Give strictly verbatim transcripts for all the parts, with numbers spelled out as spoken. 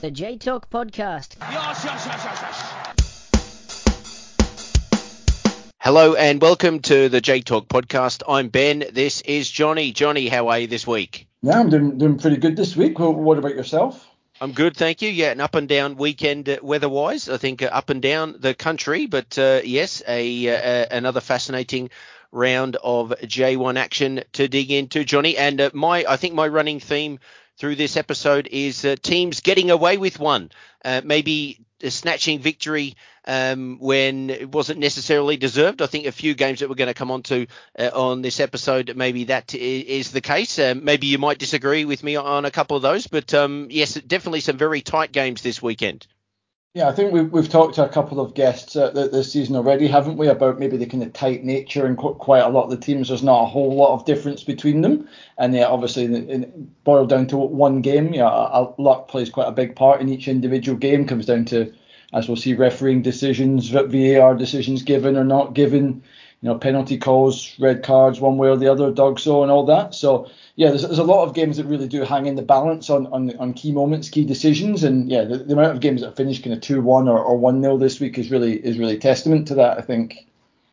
the J Talk Podcast. Yes, yes, yes, yes, yes. Hello and welcome to the J Talk Podcast. I'm Ben. This is Johnny. Johnny, how are you this week? Yeah, I'm doing doing pretty good this week. Well, what about yourself? I'm good, thank you. Yeah, an up and down weekend uh, weather-wise. I think uh, up and down the country, but uh, yes, a uh, another fascinating round of J one action to dig into, Johnny. And uh, my, I think my running theme through this episode is uh, teams getting away with one, uh, maybe uh, snatching victory um, when it wasn't necessarily deserved. I think a few games that we're going to come on to uh, on this episode, maybe that is the case. Uh, maybe you might disagree with me on a couple of those, but um, yes, definitely some very tight games this weekend. Yeah, I think we've, we've talked to a couple of guests uh, this season already, haven't we, about maybe the kind of tight nature and qu- quite a lot of the teams. There's not a whole lot of difference between them. And yeah, obviously, in, in, boiled down to one game, yeah, uh, luck plays quite a big part in each individual game. Comes down to, as we'll see, refereeing decisions, V A R decisions given or not given, you know, penalty calls, red cards, one way or the other, dog so and all that. So, yeah, there's, there's a lot of games that really do hang in the balance on, on, on key moments, key decisions. And, yeah, the, the amount of games that finish kind of two one or, or one nil this week is really is really testament to that, I think.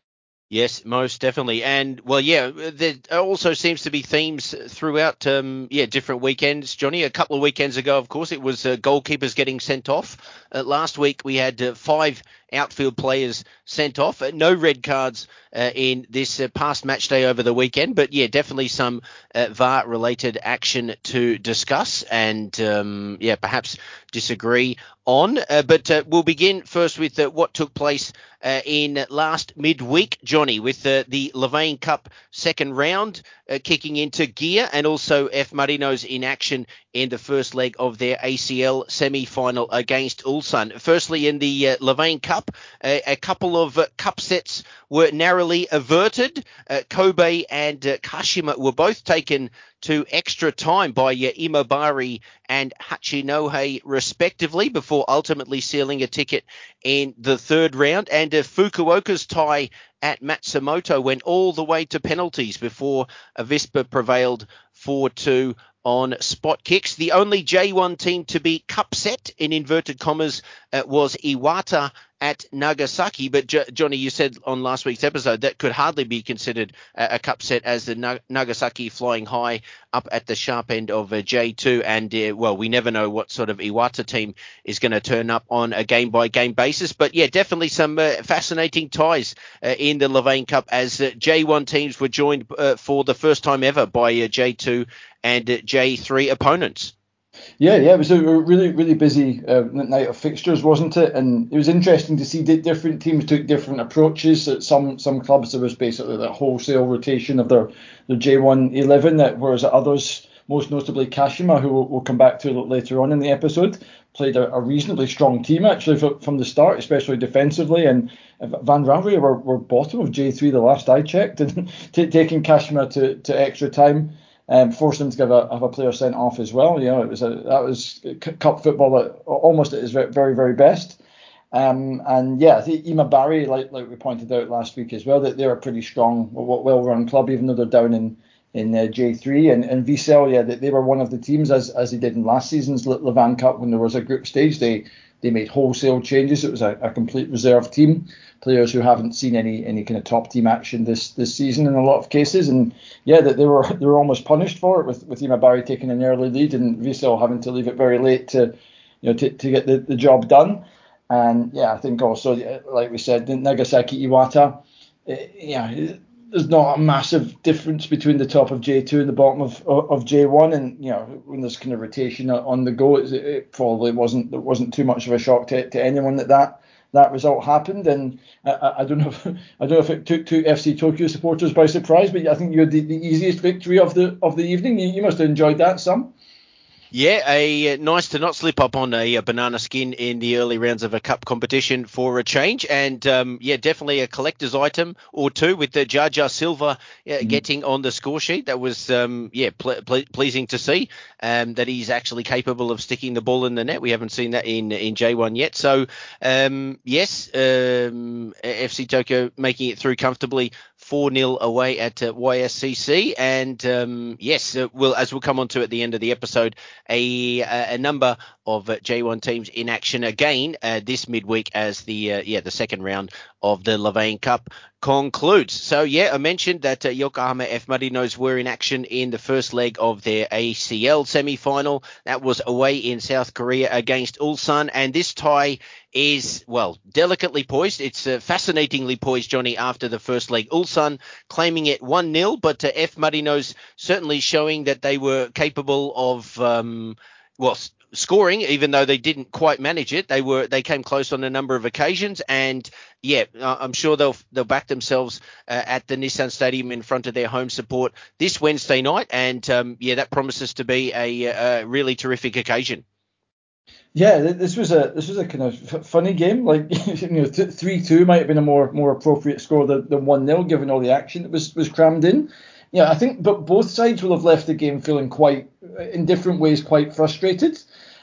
Yes, most definitely. And, well, yeah, there also seems to be themes throughout, um, yeah, different weekends, Johnny. A couple of weekends ago, of course, it was uh, goalkeepers getting sent off. Uh, last week, we had uh, five outfield players sent off. Uh, no red cards uh, in this uh, past match day over the weekend. But, yeah, definitely some uh, V A R-related action to discuss and, um, yeah, perhaps disagree on. Uh, but uh, we'll begin first with uh, what took place uh, in last midweek, Johnny, with uh, the Levain Cup second round uh, kicking into gear, and also F Marinos in action in the first leg of their A C L semi-final against Ulsan. Firstly, in the uh, Levain Cup, uh, a couple of uh, cup sets were narrowly averted. Uh, Kobe and uh, Kashima were both taken to extra time by uh, Imabari and Hachinohe respectively, before ultimately sealing a ticket in the third round. And uh, Fukuoka's tie at Matsumoto went all the way to penalties before Avispa prevailed four two on spot kicks. The only J one team to be cup set, in inverted commas, uh, was Iwata at Nagasaki. But J- Johnny, you said on last week's episode that could hardly be considered a, a cup set, as the Na- Nagasaki flying high up at the sharp end of uh, J two. And, uh, well, we never know what sort of Iwata team is going to turn up on a game-by-game basis. But, yeah, definitely some uh, fascinating ties uh, in the Levain Cup, as uh, J one teams were joined uh, for the first time ever by uh, J two and uh, J three opponents. Yeah, yeah, it was a really, really busy uh, night of fixtures, wasn't it? And it was interesting to see that different teams took different approaches. At some some clubs, there was basically that wholesale rotation of their, their J one eleven, that, whereas at others, most notably Kashima, who we'll, we'll come back to later on in the episode, played a, a reasonably strong team, actually, for, from the start, especially defensively. And Van Ravia were, were bottom of J three the last I checked, and t- taking Kashima to, to extra time. Um, forced them to give a, have a player sent off as well. You know, it was a, that was cup football at almost at its very, very best. Um, and yeah, I think Imabari, like like we pointed out last week as well, that they're a pretty strong, well-run club, even though they're down in in uh, J three. And and Vissel, yeah, they, they were one of the teams, as as they did in last season's Levain Cup, when there was a group stage. They they made wholesale changes. It was a, a complete reserve team, players who haven't seen any any kind of top team action this this season in a lot of cases. And yeah, that they were they were almost punished for it, with with Imabari taking an early lead and Vissel having to leave it very late to you know to, to get the, the job done. And yeah, I think also, like we said, Nagasaki Iwata, yeah, there's not a massive difference between the top of J two and the bottom of of J one. And you know, when there's kind of rotation on the go, it, it probably wasn't it wasn't too much of a shock to, to anyone that that that result happened. And I, I don't know if, I don't know if it took two F C Tokyo supporters by surprise, but I think you had the, the easiest victory of the of the evening. You, you must have enjoyed that some. Yeah, a uh, nice to not slip up on a, a banana skin in the early rounds of a cup competition for a change. And, um, yeah, definitely a collector's item or two, with the Jar Jar Silva uh, mm. getting on the score sheet. That was, um, yeah, ple- ple- pleasing to see um, that he's actually capable of sticking the ball in the net. We haven't seen that in, in J one yet. So, um, yes, um, F C Tokyo making it through comfortably four nil away at uh, Y S C C. And um, yes, uh, we'll, as we'll come on to at the end of the episode, a, a number of uh, J one teams in action again uh, this midweek as the uh, yeah the second round of the Levain Cup concludes. So yeah, I mentioned that uh, Yokohama F. Marinos were in action in the first leg of their A C L semi-final. That was away in South Korea against Ulsan, and this tie is, well, delicately poised. It's uh, fascinatingly poised, Johnny, after the first leg. Ulsan claiming it one nil, but uh, F. Marinos certainly showing that they were capable of, um, well, scoring, even though they didn't quite manage it. They were they came close on a number of occasions, and yeah, I'm sure they'll they'll back themselves uh, at the Nissan Stadium in front of their home support this Wednesday night, and um, yeah, that promises to be a, a really terrific occasion. Yeah, this was a this was a kind of funny game. Like you know, three two might have been a more more appropriate score than, than one nil, given all the action that was was crammed in. Yeah, I think, but both sides will have left the game feeling quite, in different ways, quite frustrated.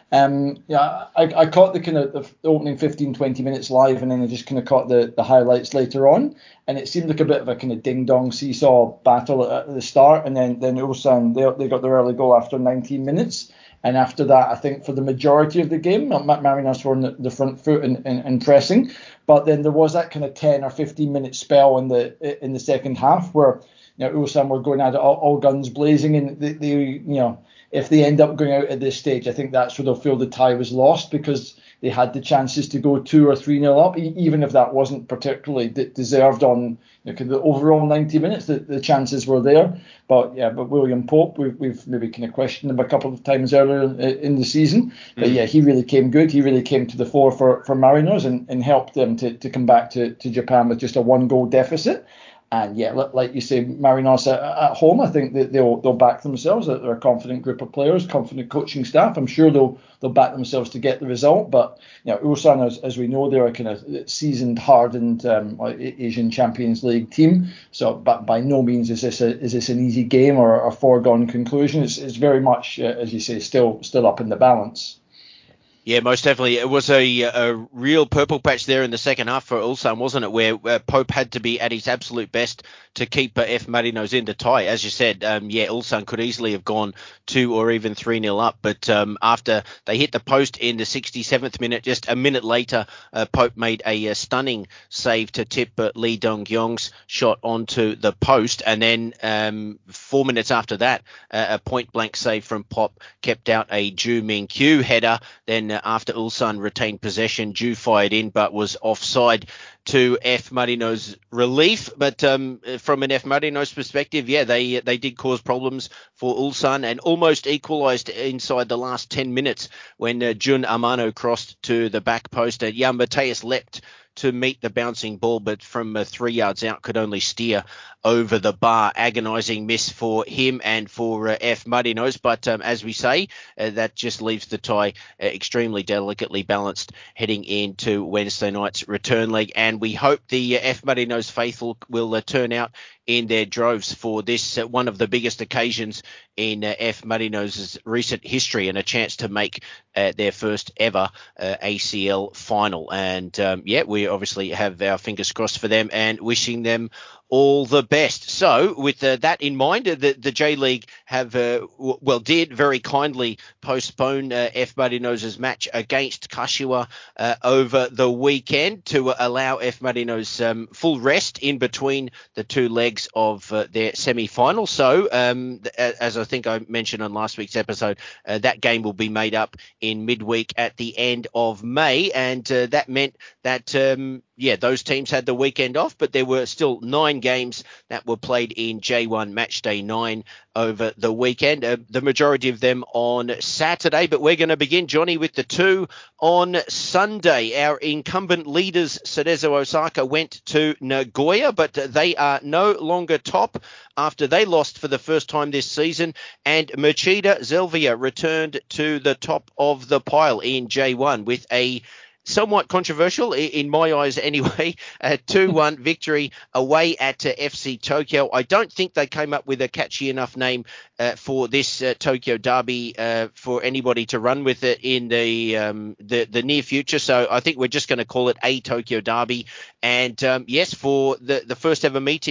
Um, yeah, I, I caught the kind of the opening fifteen, twenty minutes live, and then I just kind of caught the, the highlights later on. And it seemed like a bit of a kind of ding dong seesaw battle at, at the start. And then, then Ulsan, they, they got their early goal after nineteen minutes. And after that, I think for the majority of the game, Marinos were on the, the front foot and, and, and pressing. But then there was that kind of ten or fifteen minute spell in the in the second half where, you know, Ulsan were going at it all, all guns blazing, and they, they, you know, if they end up going out at this stage, I think that's where they'll feel the tie was lost, because they had the chances to go two or three nil up, even if that wasn't particularly deserved on, you know, the overall ninety minutes. The, the chances were there, but yeah, but William Pope, we've, we've maybe kind of questioned him a couple of times earlier in the season, but mm. yeah, he really came good. He really came to the fore for for Marinos and, and helped them to, to come back to, to Japan with just a one goal deficit. And yeah, like you say, Marinos at, at home, I think that they'll they'll back themselves. They're a confident group of players, confident coaching staff. I'm sure they'll they'll back themselves to get the result. But you know, Ulsan, as, as we know, they're a kind of seasoned, hardened um, Asian Champions League team. So, but by no means is this a, is this an easy game or a foregone conclusion. It's it's very much, uh, as you say, still still up in the balance. Yeah, most definitely. It was a a real purple patch there in the second half for Ulsan, wasn't it? Where uh, Pope had to be at his absolute best to keep uh, F. Marinos in the tie. As you said, um, yeah, Ulsan could easily have gone two or even three nil up. But um, after they hit the post in the sixty-seventh minute, just a minute later, uh, Pope made a, a stunning save to tip uh, Lee Dong-gyong's shot onto the post. And then um, four minutes after that, uh, a point-blank save from Pop kept out a Ju Min-kyu header. Then uh, after Ulsan retained possession, Ju fired in but was offside to F. Marinos' relief. But um, from an F. Marinos perspective, yeah, they they did cause problems for Ulsan and almost equalised inside the last ten minutes when uh, Jun Amano crossed to the back post. Uh, Jan Mateus leapt to meet the bouncing ball, but from uh, three yards out could only steer over the bar. Agonising miss for him and for uh, F. Marinos. But um, as we say, uh, that just leaves the tie uh, extremely delicately balanced heading into Wednesday night's return leg. And we hope the uh, F. Marinos faithful will uh, turn out in their droves for this, uh, one of the biggest occasions in uh, F. Marinos' recent history, and a chance to make uh, their first ever uh, A C L final. And um, yeah, we obviously have our fingers crossed for them and wishing them all the best. So with uh, that in mind, uh, the, the J-League have, uh, w- well, did very kindly postpone uh, F. Marinos' match against Kashiwa uh, over the weekend to uh, allow F. Marinos um, full rest in between the two legs of uh, their semi-final. So um, th- as I think I mentioned on last week's episode, uh, that game will be made up in midweek at the end of May. And uh, that meant that, um, yeah, those teams had the weekend off, but there were still nine games that were played in J one Match Day nine over the weekend, uh, the majority of them on Saturday. But we're going to begin, Johnny, with the two on Sunday. Our incumbent leaders, Cerezo Osaka, went to Nagoya, but they are no longer top after they lost for the first time this season. And Machida Zelvia returned to the top of the pile in J one with a somewhat controversial, in my eyes anyway, a two one victory away at uh, F C Tokyo. I don't think they came up with a catchy enough name uh, for this uh, Tokyo derby uh, for anybody to run with it in the, um, the the near future. So I think we're just going to call it a Tokyo derby. And um, yes, for the, the first ever meeting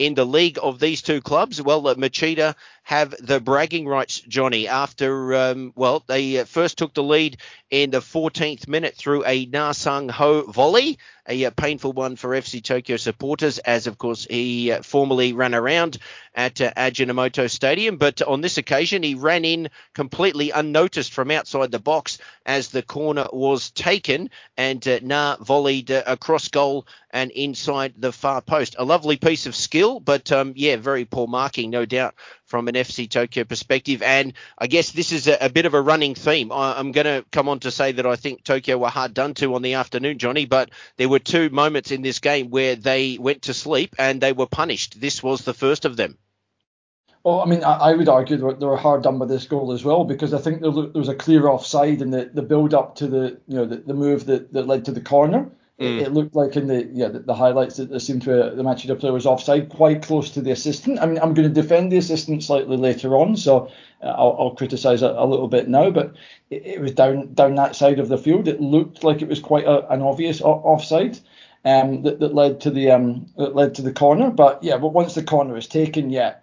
in the league of these two clubs. Well, uh, Machida have the bragging rights, Johnny, after, um, well, they uh, first took the lead in the fourteenth minute through a Na Sang Ho volley, a, a painful one for F C Tokyo supporters, as, of course, he uh, formerly ran around at uh, Ajinomoto Stadium. But on this occasion, he ran in completely unnoticed from outside the box as the corner was taken, and uh, Na volleyed uh, across goal and inside the far post. A lovely piece of skill, but, um, yeah, very poor marking, no doubt, from an F C Tokyo perspective. And I guess this is a, a bit of a running theme. I, I'm going to come on to say that I think Tokyo were hard done to on the afternoon, Johnny, but there were two moments in this game where they went to sleep and they were punished. This was the first of them. Well, I mean, I, I would argue they were, they were hard done by this goal as well, because I think there, there was a clear offside in the, the build up to the you know the, the move that, that led to the corner. Mm. It, it looked like in the yeah the, the highlights that there seemed to be the Machida player was offside, quite close to the assistant. I mean, I'm going to defend the assistant slightly later on, so uh, I'll, I'll criticise it a little bit now. But it, it was down down that side of the field. It looked like it was quite a, an obvious offside. Um, that, that led to the um that led to the corner. But yeah, but once the corner is taken, yeah.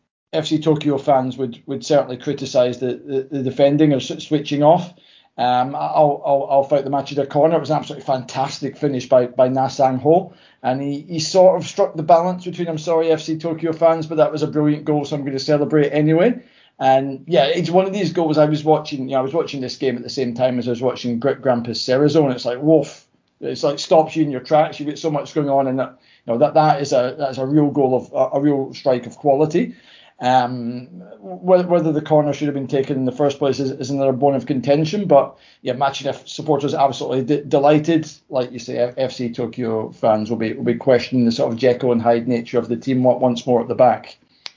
F C Tokyo fans would, would certainly criticise the, the, the defending or switching off. Um, I'll, I'll, I'll fight the Machida corner. It was an absolutely fantastic finish by, by Na Sang Ho. And he, he sort of struck the balance between, I'm sorry, F C Tokyo fans, but that was a brilliant goal, so I'm going to celebrate anyway. And yeah, it's one of these goals I was watching. You know, I was watching this game at the same time as I was watching Grampus Cerezo, and it's like, woof. It's like stops you in your tracks. You've got so much going on, and that, you know, that, that is a that's a real goal of a, a real strike of quality. Um, whether the corner should have been taken in the first place is, is another bone of contention. But yeah, Machida supporters absolutely d- delighted. Like you say, F C Tokyo fans will be will be questioning the sort of Jekyll and Hyde nature of the team once more at the back.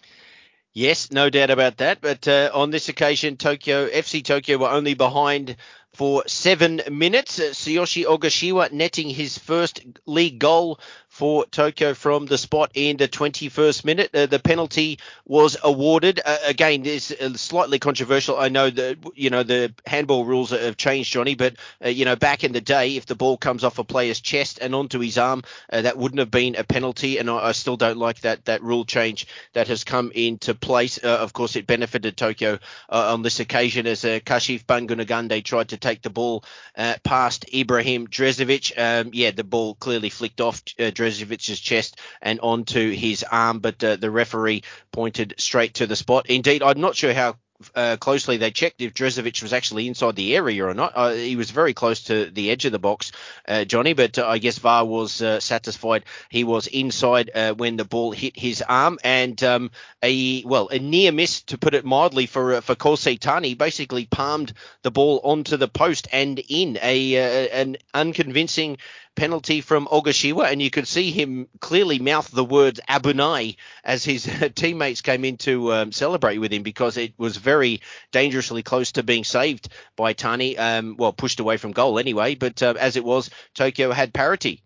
Yes, no doubt about that. But uh, on this occasion, Tokyo F C Tokyo were only behind for seven minutes. Uh, Tsuyoshi Ogashiwa netting his first league goal for Tokyo from the spot in the twenty-first minute. Uh, the penalty was awarded. Uh, again, this is slightly controversial. I know that, you know, the handball rules have changed, Johnny, but, uh, you know, back in the day, if the ball comes off a player's chest and onto his arm, uh, that wouldn't have been a penalty. And I, I still don't like that that rule change that has come into place. Uh, of course, it benefited Tokyo uh, on this occasion as uh, Kashif Bangunagande tried to take the ball uh, past Ibrahim Drezovic. Um, yeah, the ball clearly flicked off uh, Drezovic's chest and onto his arm, but uh, the referee pointed straight to the spot. Indeed, I'm not sure how Uh, closely they checked if Drezovic was actually inside the area or not. Uh, he was very close to the edge of the box, uh, Johnny, but uh, I guess V A R was uh, satisfied he was inside uh, when the ball hit his arm. And um, a well, a near miss, to put it mildly, for uh, for Kosei Tani, basically palmed the ball onto the post and in. A uh, an unconvincing penalty from Ogashiwa, and you could see him clearly mouth the words Abunai as his teammates came in to um, celebrate with him, because it was very dangerously close to being saved by Tani, um, well, pushed away from goal anyway, but uh, as it was, Tokyo had parity.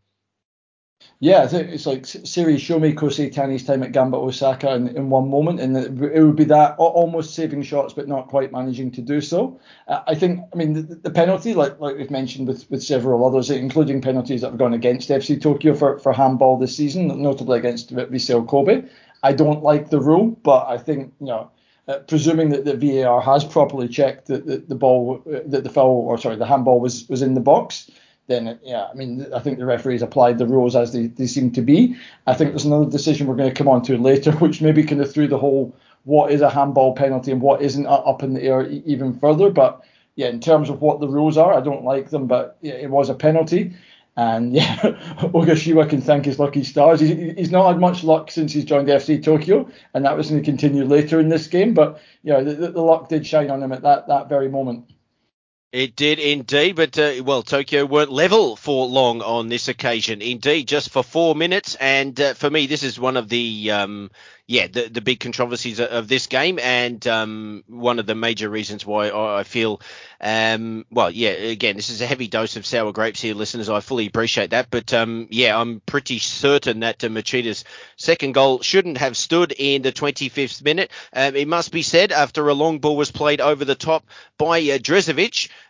Yeah, it's like Siri, show me Kosei Tani's time at Gamba Osaka in, in one moment, and it would be that almost saving shots, but not quite managing to do so. Uh, I think, I mean, the, the penalty, like like we've mentioned with, with several others, including penalties that have gone against F C Tokyo for, for handball this season, notably against Vissel Kobe. I don't like the rule, but I think, you know, uh, presuming that the V A R has properly checked that the, the ball, that the foul, or sorry, the handball was, was in the box, then, yeah, I mean, I think the referees applied the rules as they, they seem to be. I think there's another decision we're going to come on to later, which maybe kind of threw the whole what is a handball penalty and what isn't up in the air even further. But, yeah, in terms of what the rules are, I don't like them, but yeah, it was a penalty. And, yeah, Ogashiwa can thank his lucky stars. He's, he's not had much luck since he's joined F C Tokyo, and that was going to continue later in this game. But, yeah, the, the luck did shine on him at that, that very moment. It did indeed, but, uh, well, Tokyo weren't level for long on this occasion. Indeed, just for four minutes. And uh, for me, this is one of the, um, yeah, the, the big controversies of this game, and um, one of the major reasons why I feel, um, well, yeah, again, this is a heavy dose of sour grapes here, listeners. I fully appreciate that. But, um, yeah, I'm pretty certain that uh, Machida's second goal shouldn't have stood in the twenty-fifth minute. Um, it must be said, after a long ball was played over the top by uh, Drezovic,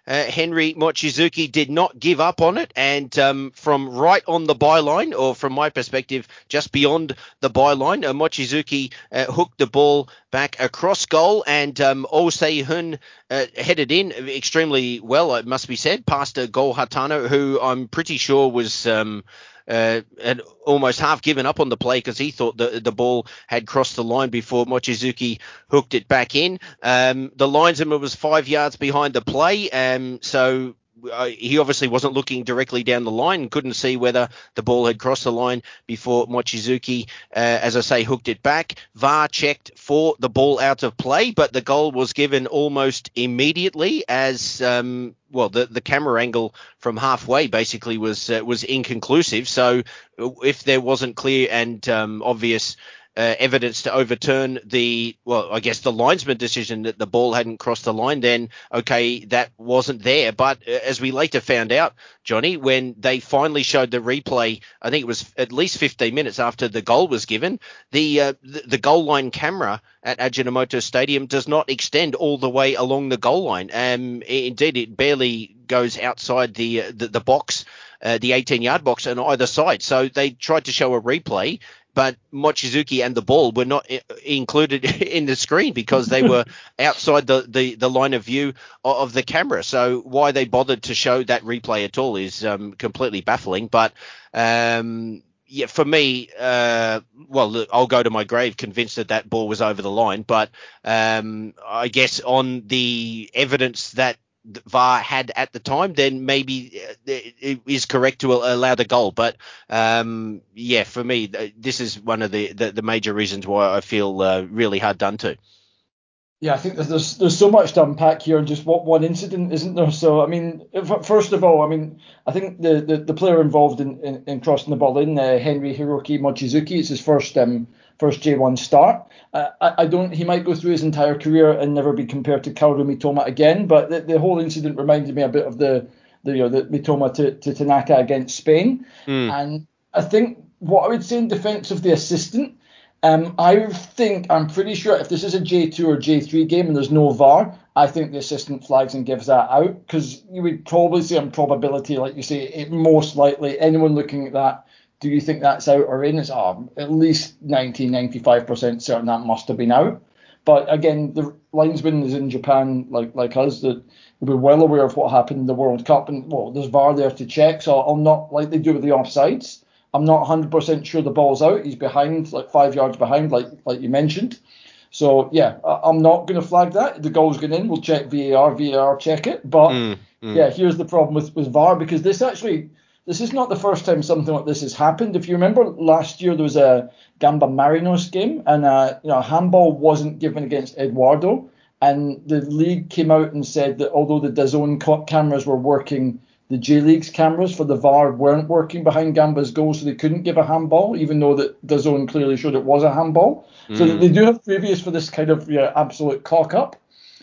uh, Henry Mochizuki did not give up on it, and um, from right on the byline, or from my perspective, just beyond the byline, uh, Mochizuki uh, hooked the ball back across goal, and um, Oh Se-hun uh, headed in extremely well, it must be said, past uh, Go Hatano, who I'm pretty sure was um, uh, had almost half given up on the play because he thought the the ball had crossed the line before Mochizuki hooked it back in. Um, the linesman was five yards behind the play, um, so uh, he obviously wasn't looking directly down the line and couldn't see whether the ball had crossed the line before Mochizuki, uh, as I say, hooked it back. V A R checked for the ball out of play, but the goal was given almost immediately as um, well, the, the camera angle from halfway basically was uh, was inconclusive. So if there wasn't clear and um, obvious uh, evidence to overturn the, well, I guess the linesman decision that the ball hadn't crossed the line, then, okay, that wasn't there. But uh, as we later found out, Johnny, when they finally showed the replay, I think it was at least fifteen minutes after the goal was given, the uh, the, the goal line camera at Ajinomoto Stadium does not extend all the way along the goal line. Um, indeed, it barely goes outside the uh, the, the box, uh, the eighteen-yard box on either side. So they tried to show a replay, but Mochizuki and the ball were not I- included in the screen because they were outside the, the, the line of view of, of the camera. So why they bothered to show that replay at all is um, completely baffling. But um, yeah, for me, uh, well, look, I'll go to my grave convinced that that ball was over the line. But um, I guess on the evidence that V A R had at the time, then maybe it is correct to allow the goal. But um, yeah, for me, this is one of the, the, the major reasons why I feel uh, really hard done to. Yeah, I think there's, there's there's so much to unpack here in just what one incident, isn't there? So, I mean, if, first of all, I mean, I think the, the, the player involved in, in, in crossing the ball in, uh, Henry Hiroki Mochizuki, it's his first um first J one start. Uh, I, I don't, he might go through his entire career and never be compared to Kaoru Mitoma again, but the, the whole incident reminded me a bit of the, the you know, the Mitoma to, to Tanaka against Spain. Mm. And I think what I would say in defence of the assistant, Um, I think, I'm pretty sure if this is a J two or J three game and there's no V A R, I think the assistant flags and gives that out, because you would probably say on probability, like you say, it most likely, anyone looking at that, do you think that's out or in? It's oh, at least ninety, ninety-five percent certain that must have been out. But again, the linesman is in Japan, like like us, that we're well aware of what happened in the World Cup, and well, there's V A R there to check, so I'll not, like they do with the offsides, I'm not one hundred percent sure the ball's out. He's behind, like five yards behind, like like you mentioned. So, yeah, I'm not going to flag that. The goal's going in. We'll check V A R, V A R check it. But, Mm, mm. yeah, here's the problem with, with V A R, because this actually, this is not the first time something like this has happened. If you remember last year, there was a Gamba Marinos game, and uh, you know, a handball wasn't given against Eduardo. And the league came out and said that although the DAZN cameras were working, the J League's cameras for the V A R weren't working behind Gamba's goal, so they couldn't give a handball, even though that DAZN clearly showed it was a handball. Mm. So they do have previous for this kind of yeah, absolute cock up.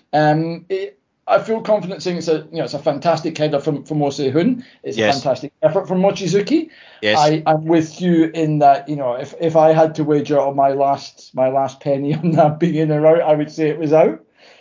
Um, it, I feel confident saying it's a you know it's a fantastic header from from Oh Se-hun. It's yes. a fantastic effort from Mochizuki. Yes. I, I'm with you in that, you know, if, if I had to wager on my last my last penny on that being in or out, I would say it was out.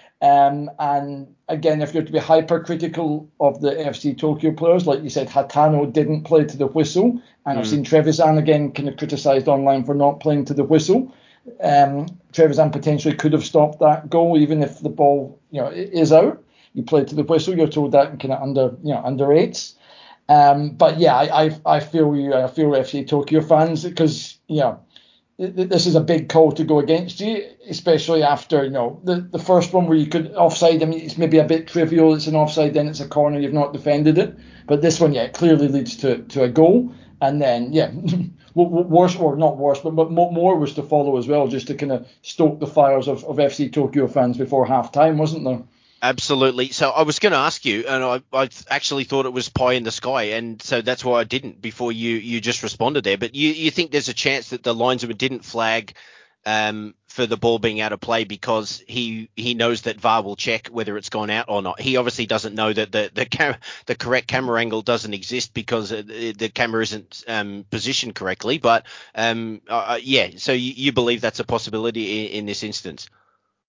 Um, and again, if you're to be hypercritical of the F C Tokyo players, like you said, Hatano didn't play to the whistle, and mm. I've seen Trevisan again kind of criticised online for not playing to the whistle. Um, Trevisan potentially could have stopped that goal, even if the ball, you know, is out. You play to the whistle, you're told that in kind of under, you know, under eights. Um, but yeah, I, I, I feel you. I feel F C Tokyo fans because, you know, this is a big call to go against you, especially after, you know, the, the first one where you could offside. I mean, it's maybe a bit trivial. It's an offside, then it's a corner. You've not defended it. But this one, yeah, it clearly leads to, to a goal. And then, yeah, worse, or not worse, but, but more was to follow as well, just to kind of stoke the fires of, of F C Tokyo fans before half time, wasn't there? Absolutely. So I was going to ask you, and I, I actually thought it was pie in the sky, and so that's why I didn't before you, you just responded there. But you, you think there's a chance that the linesman didn't flag um, for the ball being out of play because he he knows that V A R will check whether it's gone out or not. He obviously doesn't know that the the, cam- the correct camera angle doesn't exist because the camera isn't um, positioned correctly. But um, uh, yeah, so you, you believe that's a possibility in, in this instance?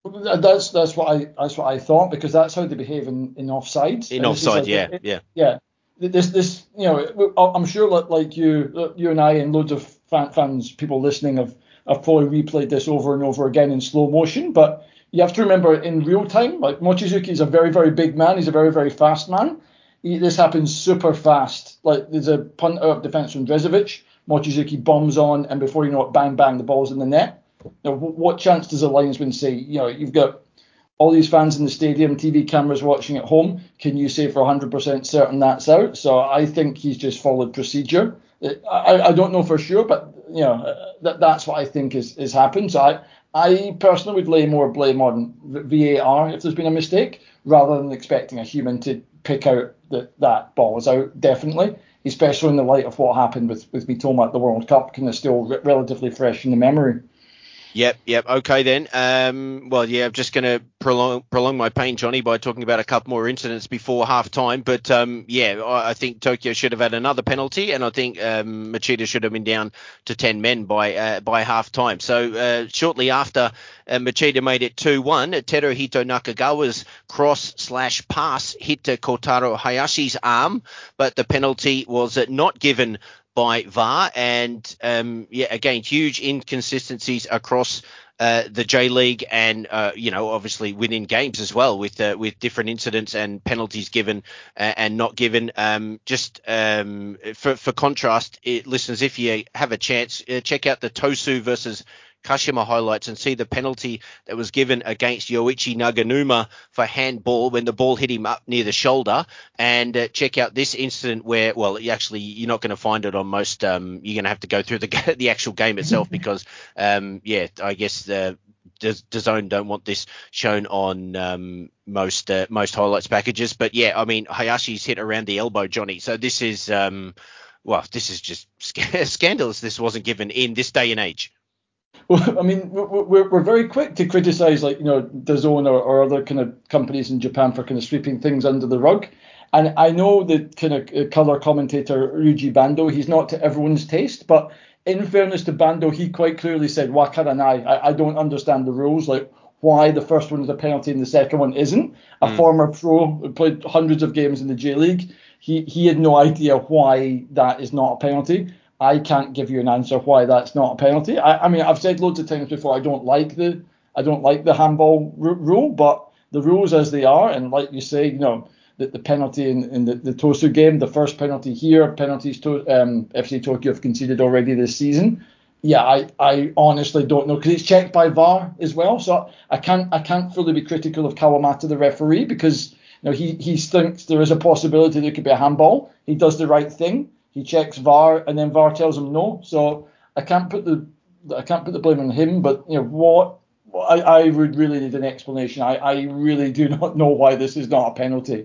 That's that's what I that's what I thought, because that's how they behave in, in offsides. In And this is offside, like yeah, it, it, yeah. yeah. This this you know I'm sure like, like you you and I and loads of fan, fans people listening have have probably replayed this over and over again in slow motion. But you have to remember in real time, like Mochizuki is a very very big man. He's a very very fast man. He, this happens super fast. Like there's a punt out of defense from Drezovic. Mochizuki bombs on, and before you know it, bang bang, the ball's in the net. Now, what chance does a linesman say? You know, you've got all these fans in the stadium, T V cameras watching at home. Can you say for one hundred percent certain that's out? So I think he's just followed procedure. I, I don't know for sure, but you know that that's what I think is is happened. So I I personally would lay more blame on V A R if there's been a mistake, rather than expecting a human to pick out that that ball is out. Definitely, especially in the light of what happened with with Mitoma at the World Cup, kind of still re- relatively fresh in the memory. Yep, yep. Okay then. Um, well, yeah, I'm just going to prolong prolong my pain, Johnny, by talking about a couple more incidents before half time. But um, yeah, I, I think Tokyo should have had another penalty, and I think um, Machida should have been down to ten men by uh, by half time. So uh, shortly after uh, Machida made it two one, Teruhito Nakagawa's cross slash pass hit uh, Kotaro Hayashi's arm, but the penalty was uh, not given by V A R, and um, yeah, again, huge inconsistencies across uh, the J League, and uh, you know, obviously within games as well, with uh, with different incidents and penalties given uh, and not given. Um, just um, for for contrast, it, listeners, if you have a chance, uh, check out the Tosu versus Kashima highlights and see the penalty that was given against Yoichi Naganuma for handball when the ball hit him up near the shoulder. And uh, check out this incident where, well, you actually, you're not going to find it on most, um, you're going to have to go through the the actual game itself because, um, yeah, I guess the DAZN don't want this shown on um, most uh, most highlights packages. But yeah, I mean, Hayashi's hit around the elbow, Johnny. So this is, um, well, this is just scandalous. This wasn't given in this day and age. Well, I mean, we're, we're very quick to criticize, like, you know, DAZN or, or other kind of companies in Japan for kind of sweeping things under the rug. And I know the kind of color commentator Ryuji Bando, he's not to everyone's taste, but in fairness to Bando, he quite clearly said, Wakaranai, I, I don't understand the rules, like why the first one is a penalty and the second one isn't. A mm. former pro who played hundreds of games in the J League, he, he had no idea why that is not a penalty. I can't give you an answer why that's not a penalty. I, I mean, I've said loads of times before, I don't like the I don't like the handball r- rule, but the rules as they are, and like you say, you know, the, the penalty in, in the, the Tosu game, the first penalty here, penalties to um, F C Tokyo have conceded already this season. Yeah, I, I honestly don't know, because it's checked by V A R as well, so I can't I can't fully be critical of Kawamata, the referee, because you know he he thinks there is a possibility there could be a handball. He does the right thing. He checks V A R, and then V A R tells him no. So I can't put the I can't put the blame on him. But you know what? I, I would really need an explanation. I, I really do not know why this is not a penalty.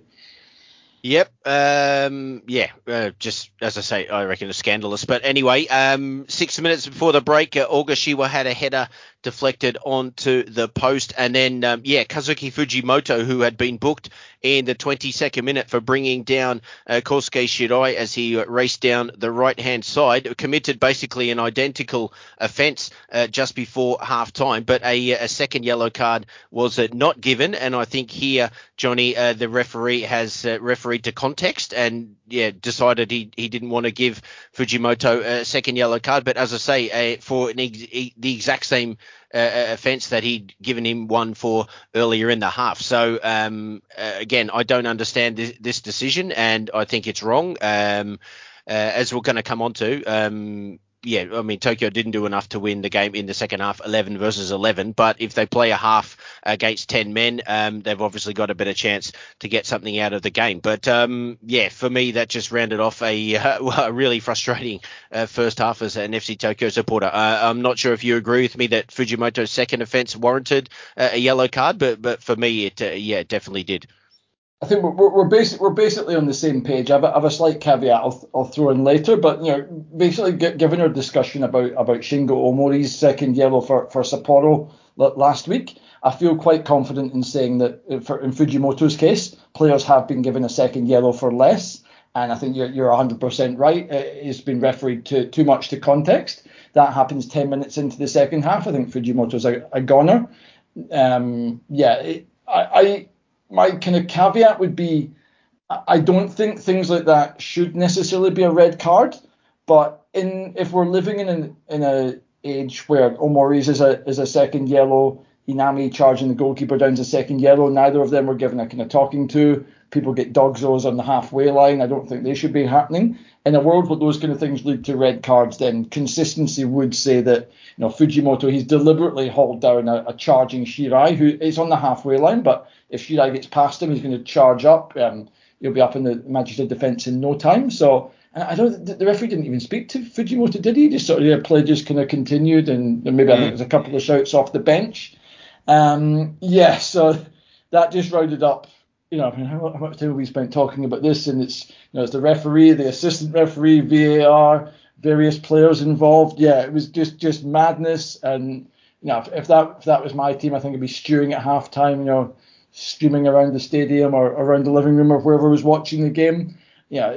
Yep. Um, yeah. Uh, just as I say, I reckon it's scandalous. But anyway, um, six minutes before the break, uh, Ogashiwa had a header deflected onto the post, and then um, yeah, Kazuki Fujimoto, who had been booked in the twenty-second minute for bringing down uh, Kosuke Shirai as he uh, raced down the right-hand side, committed basically an identical offence uh, just before half-time, but a, a second yellow card was uh, not given, and I think here, Johnny, uh, the referee has uh, refereed to context and yeah decided he, he didn't want to give Fujimoto a second yellow card, but as I say, uh, for an ex- the exact same Uh, offence that he'd given him one for earlier in the half. So um, uh, again, I don't understand this, this decision, and I think it's wrong. Um, uh, as we're going to come on to, um, yeah, I mean, Tokyo didn't do enough to win the game in the second half, eleven versus eleven. But if they play a half against ten men, um, they've obviously got a better chance to get something out of the game. But um, yeah, for me, that just rounded off a, uh, a really frustrating uh, first half as an F C Tokyo supporter. Uh, I'm not sure if you agree with me that Fujimoto's second offence warranted uh, a yellow card, but but for me, it uh, yeah, it definitely did. I think we're we're, basic, we're basically on the same page. I have a, I have a slight caveat I'll, I'll throw in later, but you know, basically, g- given our discussion about about Shingo Omori's second yellow for for Sapporo last week, I feel quite confident in saying that for in Fujimoto's case, players have been given a second yellow for less, and I think you're you're one hundred percent right. It's been refereed to too much to context. That happens ten minutes into the second half. I think Fujimoto's a, a goner. um, yeah, it, I, I my kind of caveat would be I don't think things like that should necessarily be a red card, but in if we're living in an in a age where Omori's is a is a second yellow, Inami charging the goalkeeper down to second yellow, neither of them were given a kind of talking to. People get dogzos on the halfway line. I don't think they should be happening. In a world where those kind of things lead to red cards, then consistency would say that you know Fujimoto he's deliberately hauled down a, a charging Shirai who is on the halfway line, but if Shirai gets past him, he's going to charge up. Um, he'll be up in the Manchester defence in no time. So I don't. The referee didn't even speak to Fujimoto, did he? Just sort of yeah, play just kind of continued, and, and maybe mm. I think there's a couple of shouts off the bench. Um, yeah, so that just rounded up. You know, I mean, how, how much time have we spent talking about this? And it's you know, it's the referee, the assistant referee, V A R, various players involved. Yeah, it was just just madness. And you know, if, if that if that was my team, I think I'd be stewing at halftime. You know. Streaming around the stadium or around the living room or wherever was watching the game. Yeah,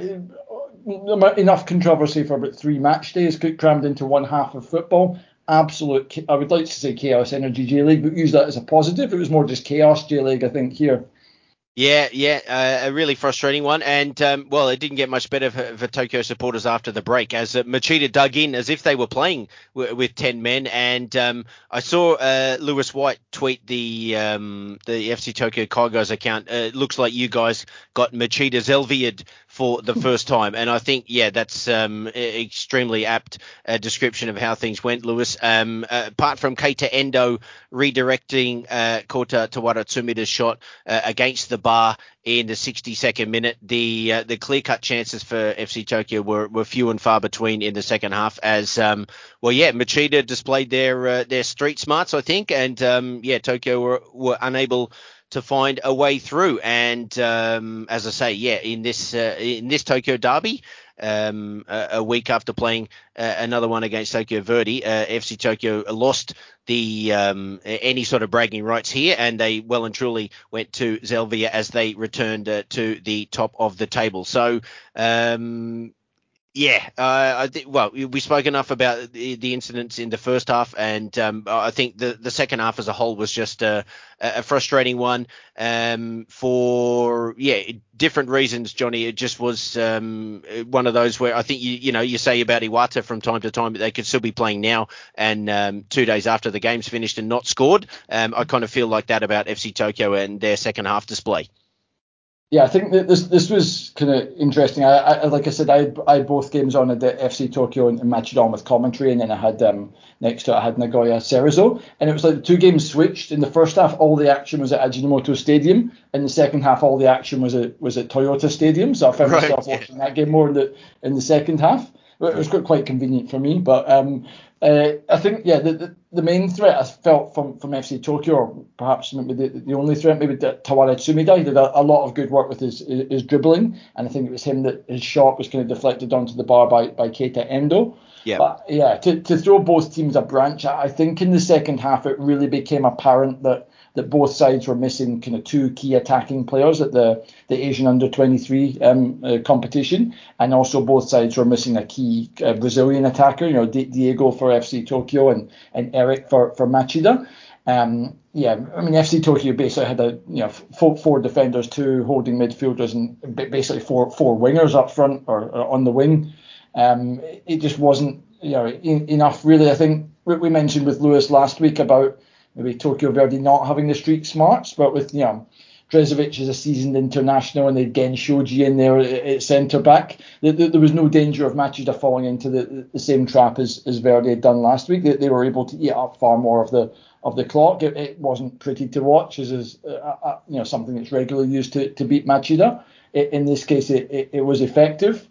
enough controversy for about three match days crammed into one half of football. Absolute, I would like to say chaos energy J League, but use that as a positive. It was more just chaos J League, I think, here. Yeah, yeah, uh, a really frustrating one. And, um, well, it didn't get much better for, for Tokyo supporters after the break as uh, Machida dug in as if they were playing w- with ten men. And um, I saw uh, Lewis White tweet the um, the F C Tokyo Kaigo's account. Uh, it looks like you guys got Machida Zelvia'd for the first time. And I think, yeah, that's um, extremely apt uh, description of how things went, Lewis. Um, uh, apart from Keita Endo redirecting uh, Kota Tawara Tsumida's shot uh, against the bar in the sixty-second minute, the uh, the clear-cut chances for F C Tokyo were, were few and far between in the second half as, um, well, yeah, Machida displayed their uh, their street smarts, I think, and, um, yeah, Tokyo were, were unable to find a way through. And um, as I say, yeah, in this uh, in this Tokyo derby, um, a, a week after playing uh, another one against Tokyo Verdy, uh, F C Tokyo lost the um, any sort of bragging rights here, and they well and truly went to Zelvia as they returned uh, to the top of the table. So. Um, Yeah, uh, I think. Well, we spoke enough about the, the incidents in the first half, and um, I think the, the second half as a whole was just a, a frustrating one um, for yeah different reasons. Johnny, it just was um, one of those where I think you you know you say about Iwata from time to time, but they could still be playing now, and um, two days after the game's finished and not scored. Um, I kind of feel like that about F C Tokyo and their second half display. Yeah, I think that this this was kind of interesting. I, I like I said, I had, I had both games on at the F C Tokyo and, and matched on with commentary, and then I had um, next to it I had Nagoya Cerezo, and it was like the two games switched. In the first half, all the action was at Ajinomoto Stadium. In the second half, all the action was at was at Toyota Stadium. So I found right, myself yeah. watching that game more in the in the second half. It was quite quite convenient for me, but um, uh, I think yeah the, the the main threat I felt from, from F C Tokyo, or perhaps maybe the, the only threat, maybe Tawara Tsumida. He did a, a lot of good work with his his dribbling, and I think it was him that his shot was kind of deflected onto the bar by by Keita Endo. Yeah. But yeah, to to throw both teams a branch, I think in the second half it really became apparent that. that both sides were missing kind of two key attacking players at the, the Asian under twenty-three um, uh, competition, and also both sides were missing a key uh, Brazilian attacker, you know, D- Diego for F C Tokyo and, and Eric for, for Machida. Um, yeah, I mean, F C Tokyo basically had a you know four, four defenders, two holding midfielders, and basically four four wingers up front or, or on the wing. Um, it just wasn't you know in, enough really. I think what we mentioned with Lewis last week about maybe Tokyo Verdy not having the street smarts, but with, you know, Drezovic is a seasoned international and they Gen Shoji in there at centre back. There was no danger of Machida falling into the, the same trap as, as Verdy had done last week. They, they were able to eat up far more of the of the clock. It, it wasn't pretty to watch, as is uh, uh, you know something that's regularly used to, to beat Machida. It, in this case, it, it, it was effective.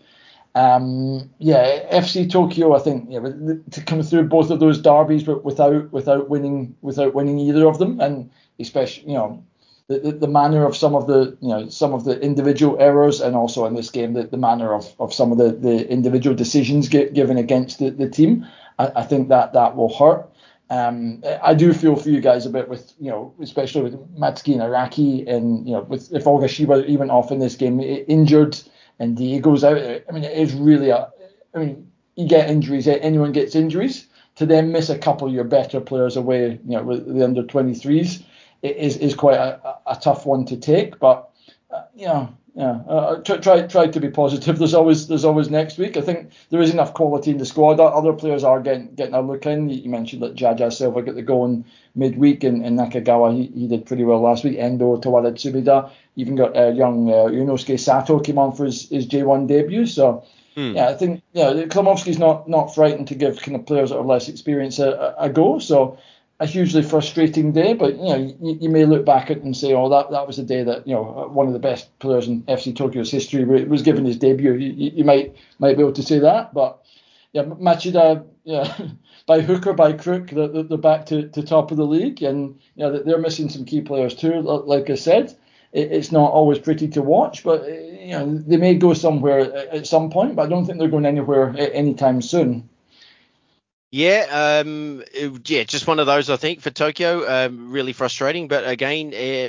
Um, yeah, F C Tokyo, I think, yeah, to come through both of those derbies, but without without winning without winning either of them, and especially you know the, the, the manner of some of the you know some of the individual errors, and also in this game the, the manner of, of some of the, the individual decisions get, given against the, the team, I, I think that that will hurt. Um, I do feel for you guys a bit with you know especially with Matsuki and Araki, and you know with if Olga Shiba even off in this game injured. And Diego's out. I mean, it is really a. I mean, you get injuries. Anyone gets injuries. to then miss a couple of your better players away, you know, with the under twenty-threes, it is is quite a, a tough one to take. But uh, you know. Yeah, uh, try, try try to be positive. There's always there's always next week. I think there is enough quality in the squad. Other players are getting getting a look in. You mentioned that Jaja Silva got the goal in midweek, and, and Nakagawa he, he did pretty well last week. Endo, Tawada Tsubida, even got uh, young uh, Yunosuke Sato came on for his, his J one debut. So mm. yeah, I think yeah, Klimovsky's not not frightened to give kind of players that are less experienced a, a, a go. So. A hugely frustrating day, but you know you, you may look back at it and say, "Oh, that, that was the day that you know one of the best players in F C Tokyo's history was given his debut." You, you might might be able to say that, but yeah, Machida, yeah, by hook or by crook, they're, they're back to, to top of the league, and you know they're missing some key players too. Like I said, it, it's not always pretty to watch, but you know they may go somewhere at some point, but I don't think they're going anywhere anytime soon. Yeah, um, yeah, just one of those, I think, for Tokyo. Um, really frustrating, but again,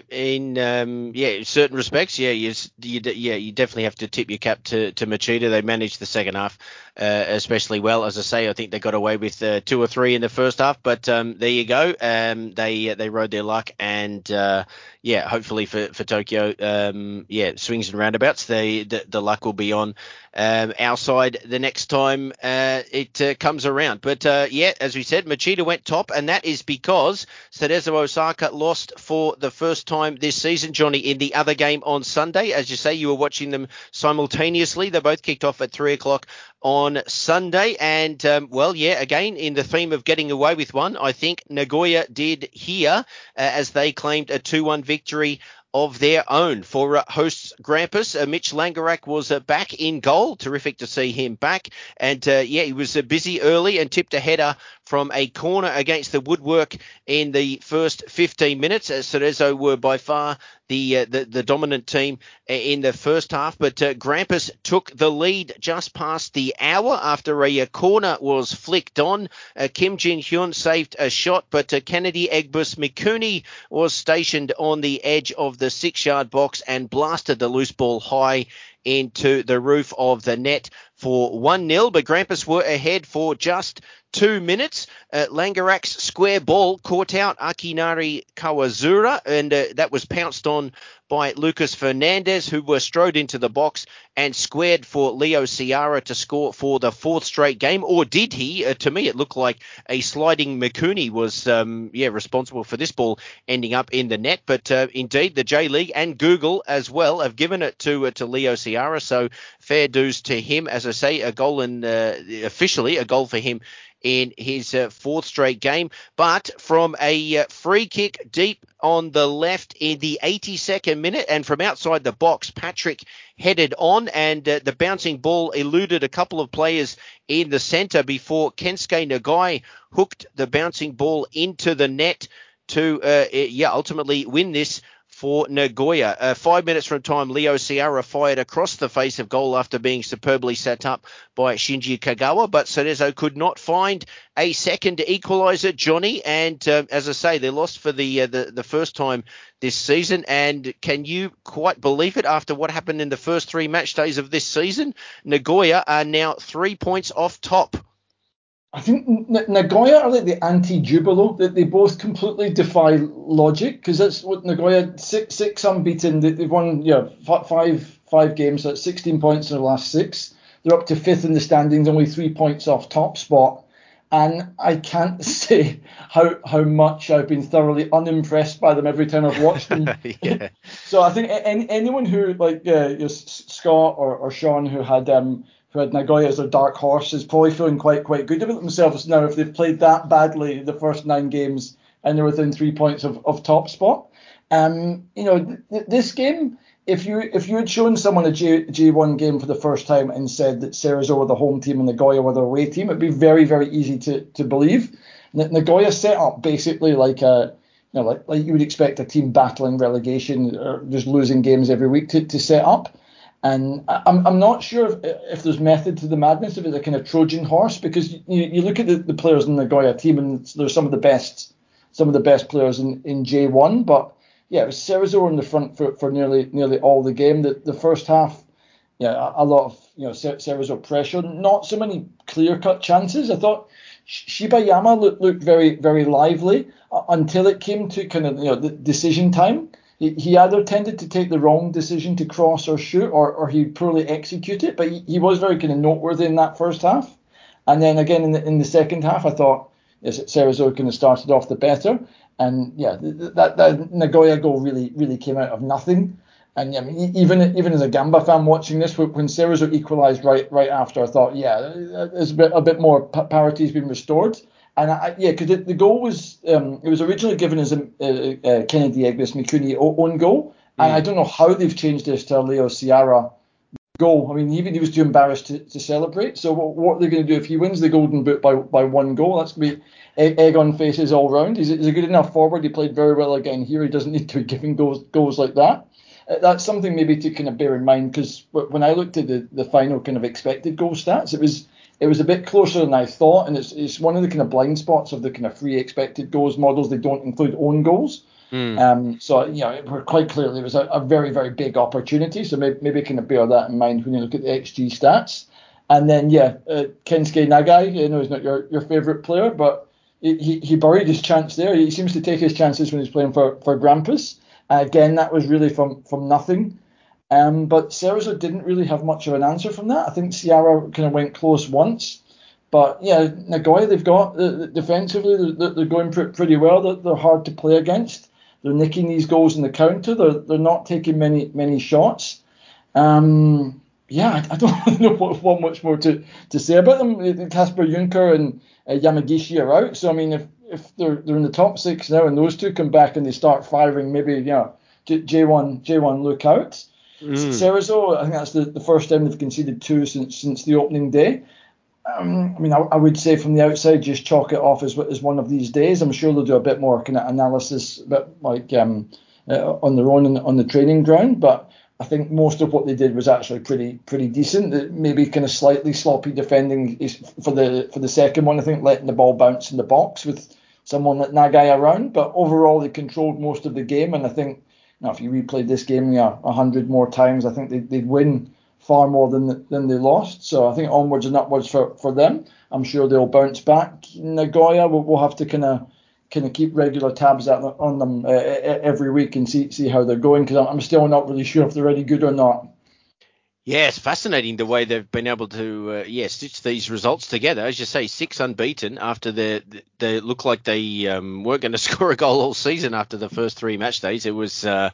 in um, yeah, certain respects, yeah, you, you, yeah, you definitely have to tip your cap to, to Machida. They managed the second half uh, especially well. As I say, I think they got away with uh, two or three in the first half, but um, there you go. Um, they they rode their luck, and uh, yeah, hopefully for for Tokyo, um, yeah, swings and roundabouts, they the, the luck will be on um, our side the next time uh, it uh, comes around. But uh, yeah, as we said, Machida went top, and that is because Cerezo Osaka lost for the first time this season, Johnny, in the other game on Sunday. As you say, you were watching them simultaneously. They both kicked off at three o'clock on Sunday. And, um, well, yeah, again, in the theme of getting away with one, I think Nagoya did here uh, as they claimed a two one victory of their own. For uh, hosts Grampus, uh, Mitch Langerak was uh, back in goal. Terrific to see him back. And, uh, yeah, he was uh, busy early and tipped a header from a corner against the woodwork in the first fifteen minutes. As Cerezo were by far the, uh, the the dominant team in the first half. But uh, Grampus took the lead just past the hour after a, a corner was flicked on. Uh, Kim Jin-hyun saved a shot, but uh, Kennedy Egbus Mikuni was stationed on the edge of the six-yard box and blasted the loose ball high into the roof of the net for one nil. But Grampus were ahead for just two minutes. Uh, Langerak's square ball caught out Akinari Kawazura, and uh, that was pounced on by Lucas Fernandez, who were strode into the box and squared for Leo Ciara to score for the fourth straight game. Or did he? Uh, to me, it looked like a sliding Mikuni was um, yeah responsible for this ball ending up in the net. But uh, indeed, the J-League and Google as well have given it to uh, to Leo Ciara, so fair dues to him. As I say, a goal in uh, officially a goal for him in his uh, fourth straight game. But from a uh, free kick deep on the left in the eighty-second minute and from outside the box, Patrick headed on, and uh, the bouncing ball eluded a couple of players in the centre before Kensuke Nagai hooked the bouncing ball into the net to uh, yeah ultimately win this for Nagoya. Uh, five minutes from time, Leo Ciara fired across the face of goal after being superbly set up by Shinji Kagawa, but Cerezo could not find a second equaliser, Johnny, and uh, as I say, they lost for the, uh, the the first time this season. And can you quite believe it, after what happened in the first three match days of this season? Nagoya are now three points off top. I think N- Nagoya are like the anti-Jubilo. That they, they both completely defy logic, because that's what Nagoya six six unbeaten. They, they've won yeah f- five five games. That's sixteen points in the last six. They're up to fifth in the standings, only three points off top spot. And I can't say how how much I've been thoroughly unimpressed by them every time I've watched them. yeah. So I think any, anyone who like uh, you know, Scott or, or Sean who had um. who had Nagoya as their dark horse, is probably feeling quite quite good about themselves now if they've played that badly the first nine games and they're within three points of, of top spot. Um, you know, th- this game, if you if you had shown someone a J, J1 game for the first time and said that Cerezo were the home team and Nagoya were the away team, it'd be very, very easy to, to believe. N- Nagoya set up basically like a you know, like, like you would expect a team battling relegation or just losing games every week to, to set up. And I'm I'm not sure if, if there's method to the madness, if it's a kind of Trojan horse, because you, you look at the, the players in the Nagoya team and there's some of the best some of the best players in, in J one. But yeah, it was Cerezo in the front for, for nearly nearly all the game. The, the first half, yeah, a, a lot of you know Cerezo pressure, not so many clear cut chances. I thought Shibayama looked looked very very lively uh, until it came to kind of you know the decision time. He, he either tended to take the wrong decision to cross or shoot, or, or he'd poorly execute it. But he, he was very kind of noteworthy in that first half. And then again in the in the second half, I thought yes, Cerezo kind of started off the better. And yeah, that that Nagoya goal really really came out of nothing. And yeah, I mean, even even as a Gamba fan watching this, when Cerezo equalised right right after, I thought, yeah, there's a bit, a bit more parity's been restored. And I, yeah, because the goal was um, it was originally given as a, a, a Kennedy Egbis Mikuni own goal, and mm. I don't know how they've changed this to a Leo Ciara goal. I mean, even he was too embarrassed to, to celebrate. So what, what are they going to do if he wins the Golden Boot by by one goal? That's going to be egg, egg on faces all round. He's, he's a good enough forward. He played very well again here. He doesn't need to be giving goals goals like that. Uh, that's something maybe to kind of bear in mind, because when I looked at the, the final kind of expected goal stats, it was it was a bit closer than I thought, and it's it's one of the kind of blind spots of the kind of free expected goals models. They don't include own goals. Mm. Um, so, you know, we're quite clearly it was a, a very, very big opportunity. So maybe, maybe kind of bear that in mind when you look at the X G stats. And then, yeah, uh, Kensuke Nagai, you know, he's not your, your favourite player, but he, he, he buried his chance there. He seems to take his chances when he's playing for, for Grampus. Uh, again, that was really from, from nothing. Um, but Cerezo didn't really have much of an answer from that. I think Ciara kind of went close once. But yeah, Nagoya, they've got uh, defensively, they're, they're going pr- pretty well. They're, they're hard to play against. They're nicking these goals in the counter. They're they're not taking many many shots. Um, yeah, I, I don't know what, what much more to, to say about them. Kasper Junker and uh, Yamagishi are out. So I mean, if if they're they're in the top six now, and those two come back and they start firing, maybe yeah, J one J one look out. Mm. Cerezo, I think that's the, the first time they've conceded two since since the opening day. Um, I mean, I, I would say from the outside, just chalk it off as as one of these days. I'm sure they'll do a bit more kind of analysis, but like um, uh, on their own on, on the training ground. But I think most of what they did was actually pretty pretty decent. Maybe kind of slightly sloppy defending is for the for the second one. I think letting the ball bounce in the box with someone like Nagai around. But overall, they controlled most of the game, and I think you know, if you replayed this game yeah, a hundred more times, I think they, they'd win far more than than they lost. So I think onwards and upwards for, for them. I'm sure they'll bounce back. Nagoya, we'll, we'll have to kind of kind of keep regular tabs at, on them uh, every week and see see how they're going, because I'm still not really sure if they're any good or not. Yeah, it's fascinating the way they've been able to uh, yeah stitch these results together. As you say, six unbeaten after they they look like they um, weren't going to score a goal all season after the first three match days. It was. Uh,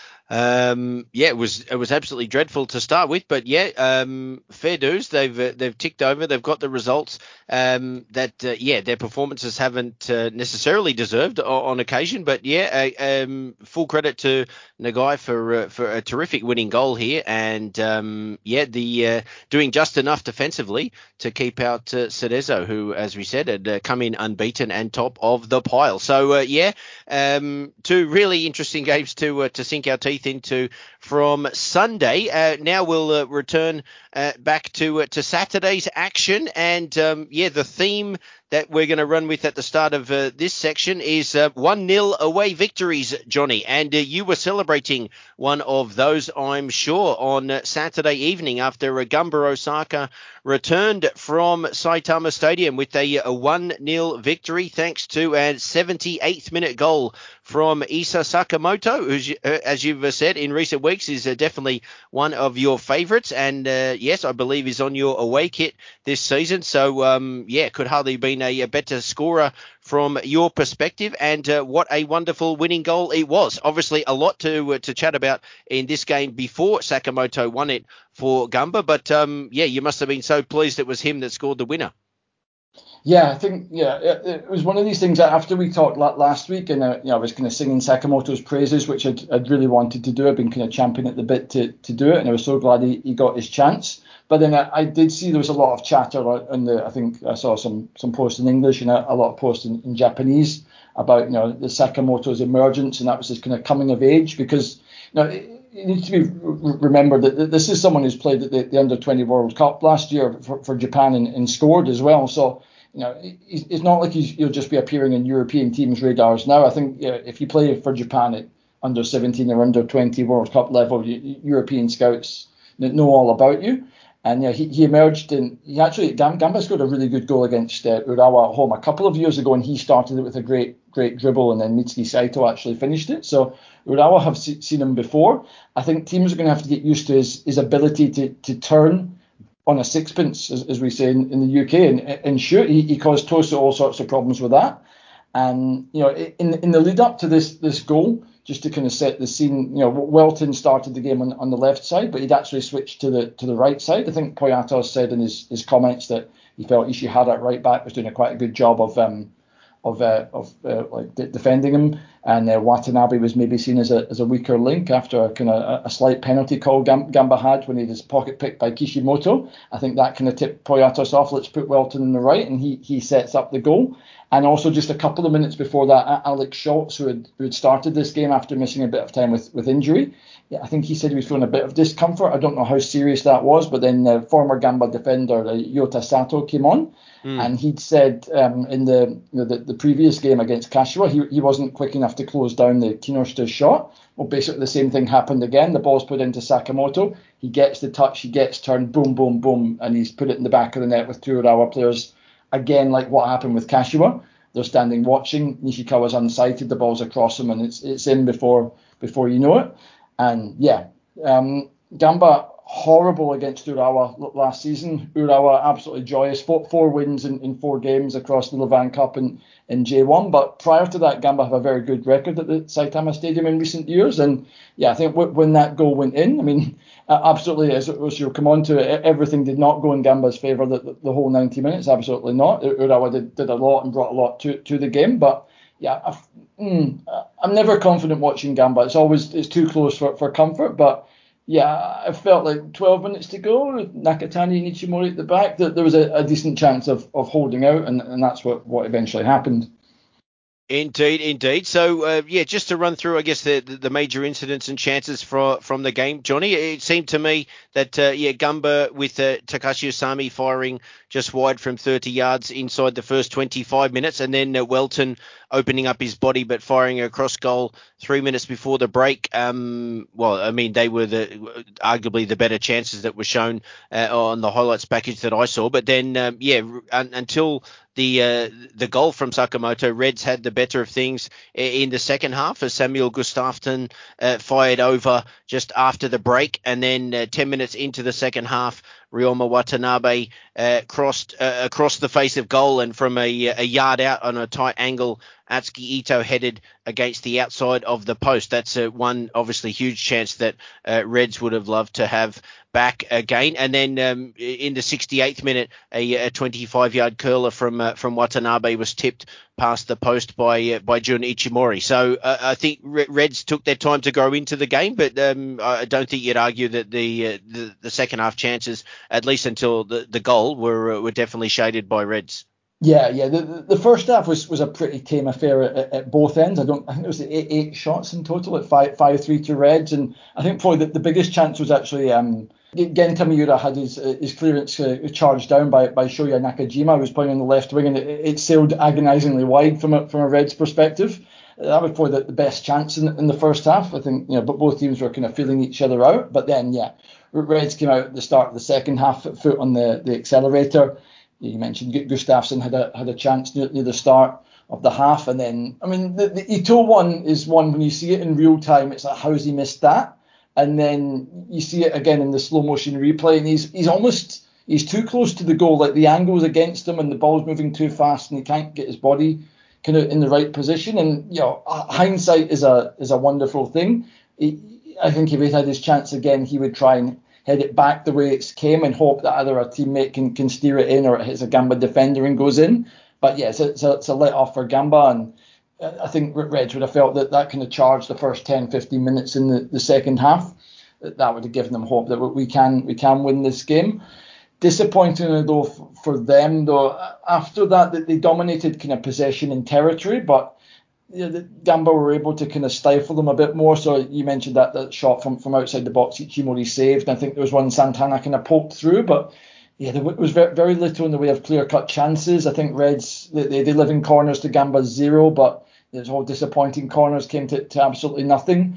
Um, yeah, it was it was absolutely dreadful to start with, but yeah, um, fair dues. They've uh, they've ticked over. They've got the results um, that uh, yeah their performances haven't uh, necessarily deserved on, on occasion, but yeah, uh, um, full credit to Nagai for uh, for a terrific winning goal here, and um, yeah, the uh, doing just enough defensively to keep out uh, Cerezo, who, as we said, had uh, come in unbeaten and top of the pile. So uh, yeah, um, two really interesting games to uh, to sink our teeth into from Sunday. Uh, now we'll uh, return uh, back to uh, to Saturday's action, and um, yeah, the theme that we're going to run with at the start of uh, this section is uh, one nil away victories, Johnny, and uh, you were celebrating one of those, I'm sure, on uh, Saturday evening after uh, Gamba Osaka returned from Saitama Stadium with a, a one nil victory thanks to a seventy-eighth minute goal from Isa Sakamoto, who, uh, as you've said in recent weeks, is uh, definitely one of your favourites, and uh, yes, I believe is on your away kit this season. So um, yeah, could hardly have been a, a better scorer from your perspective, and uh, what a wonderful winning goal it was. Obviously, a lot to uh, to chat about in this game before Sakamoto won it for Gamba, but um, yeah, you must have been so pleased it was him that scored the winner. Yeah, I think yeah, it, it was one of these things that after we talked last week, and uh, you know, I was kind of singing Sakamoto's praises, which I'd, I'd really wanted to do. I've been kind of championing at the bit to, to do it, and I was so glad he, he got his chance. But then I, I did see there was a lot of chatter on the. I think I saw some some posts in English and a, a lot of posts in, in Japanese about you know the Sakamoto's emergence, and that was his kind of coming of age, because you know. It, It needs to be remembered that this is someone who's played at the, the under twenty World Cup last year for, for Japan and, and scored as well. So, you know, it's not like he's, he'll just be appearing in European teams' radars now. I think you know, if you play for Japan at under seventeen or under twenty World Cup level, you, European scouts that know all about you. And yeah, he, he emerged and he actually, Gamba scored a really good goal against uh, Urawa at home a couple of years ago, and he started it with a great, great dribble, and then Mitsuki Saito actually finished it. So Urawa have se- seen him before. I think teams are going to have to get used to his, his ability to, to turn on a sixpence, as, as we say in, in the U K, and, and shoot. He, he caused Tosa all sorts of problems with that. And, you know, in in the lead up to this this goal, just to kind of set the scene, you know, Welton started the game on, on the left side, but he'd actually switched to the to the right side. I think Poyatos said in his, his comments that he felt Ishihara at right back was doing a quite a good job of um of uh, of uh, like de- defending him, and uh, Watanabe was maybe seen as a as a weaker link after a kind of a, a slight penalty call Gam- Gamba had when he was pocket picked by Kishimoto. I think that kind of tipped Poyatos off. Let's put Welton on the right, and he he sets up the goal. And also just a couple of minutes before that, Alex Schultz, who had, who had started this game after missing a bit of time with, with injury, yeah, I think he said he was feeling a bit of discomfort. I don't know how serious that was, but then uh, former Gamba defender uh, Yota Sato came on, mm. and he'd said um, in the, you know, the the previous game against Kashiwa, he he wasn't quick enough to close down the Kinoshita shot. Well, basically the same thing happened again. The ball's put into Sakamoto. He gets the touch, he gets turned, boom, boom, boom, and he's put it in the back of the net with two Urawa players. Again, like what happened with Kashiwa, they're standing watching. Nishikawa's unsighted, the ball's across him, and it's it's in before before you know it. And yeah, um, Gamba horrible against Urawa last season. Urawa absolutely joyous, four, four wins in, in four games across the Levan Cup and in J one. But prior to that, Gamba have a very good record at the Saitama Stadium in recent years. And yeah, I think w- when that goal went in, I mean, uh, absolutely, as, as you'll come on to it, everything did not go in Gamba's favour the, the, the whole ninety minutes. Absolutely not. Urawa did, did a lot and brought a lot to, to the game. But yeah, I've, mm, I'm never confident watching Gamba. It's always it's too close for, for comfort. But yeah, I felt like twelve minutes to go, Nakatani and Ichimori at the back, that there was a, a decent chance of, of holding out, and, and that's what, what eventually happened. Indeed, indeed. So, uh, yeah, just to run through, I guess, the, the major incidents and chances for, from the game, Johnny, it seemed to me that, uh, yeah, Gamba with uh, Takashi Usami firing just wide from thirty yards inside the first twenty-five minutes, and then uh, Welton opening up his body but firing a cross goal three minutes before the break. Um, well, I mean, they were the arguably the better chances that were shown uh, on the highlights package that I saw. But then, um, yeah, un- until the uh, the goal from Sakamoto, Reds had the better of things in the second half as Samuel Gustafsson uh, fired over just after the break, and then uh, ten minutes into the second half, Ryoma Watanabe uh, crossed uh, across the face of goal, and from a, a yard out on a tight angle, Atsuki Ito headed against the outside of the post. That's a one obviously huge chance that uh, Reds would have loved to have back again. And then um, in the sixty-eighth minute, a, a twenty-five-yard curler from uh, from Watanabe was tipped past the post by uh, by Jun Ichimori. So uh, I think Reds took their time to grow into the game, but um, I don't think you'd argue that the, uh, the the second half chances, at least until the, the goal, were uh, were definitely shaded by Reds. Yeah, yeah. The, the first half was, was a pretty tame affair at, at both ends. I don't. I think it was eight, eight shots in total at five five three to Reds, and I think probably the, the biggest chance was actually um, Genta Miura had his his clearance uh, charged down by by Shoya Nakajima, who was playing on the left wing, and it, it sailed agonisingly wide from a from a Reds perspective. That was probably the, the best chance in, in the first half. I think, you know, but both teams were kind of feeling each other out. But then, yeah, Reds came out at the start of the second half, foot on the, the accelerator. You mentioned Gustafsson had a had a chance near, near the start of the half, and then I mean the, the Ito one is one when you see it in real time, it's like how's he missed that, and then you see it again in the slow motion replay, and he's he's almost he's too close to the goal, like the angle's against him, and the ball's moving too fast, and he can't get his body kind of in the right position, and you know hindsight is a is a wonderful thing. He, I think if he had his chance again, he would try and head it back the way it came and hope that either a teammate can, can steer it in or it hits a Gamba defender and goes in. But yeah, it's a, it's a, it's a let off for Gamba, and I think Reds would have felt that that kind of charge the first ten, fifteen minutes in the, the second half, that would have given them hope that we can we can win this game. Disappointing though for them though, after that they dominated kind of possession and territory, but you know, the Gamba were able to kind of stifle them a bit more. So you mentioned that, that shot from, from outside the box, Ichimori saved. I think there was one Santana kind of poked through, but yeah, there was very, very little in the way of clear-cut chances. I think Reds, they, they live in corners to Gamba's zero, but there's all disappointing corners came to, to absolutely nothing.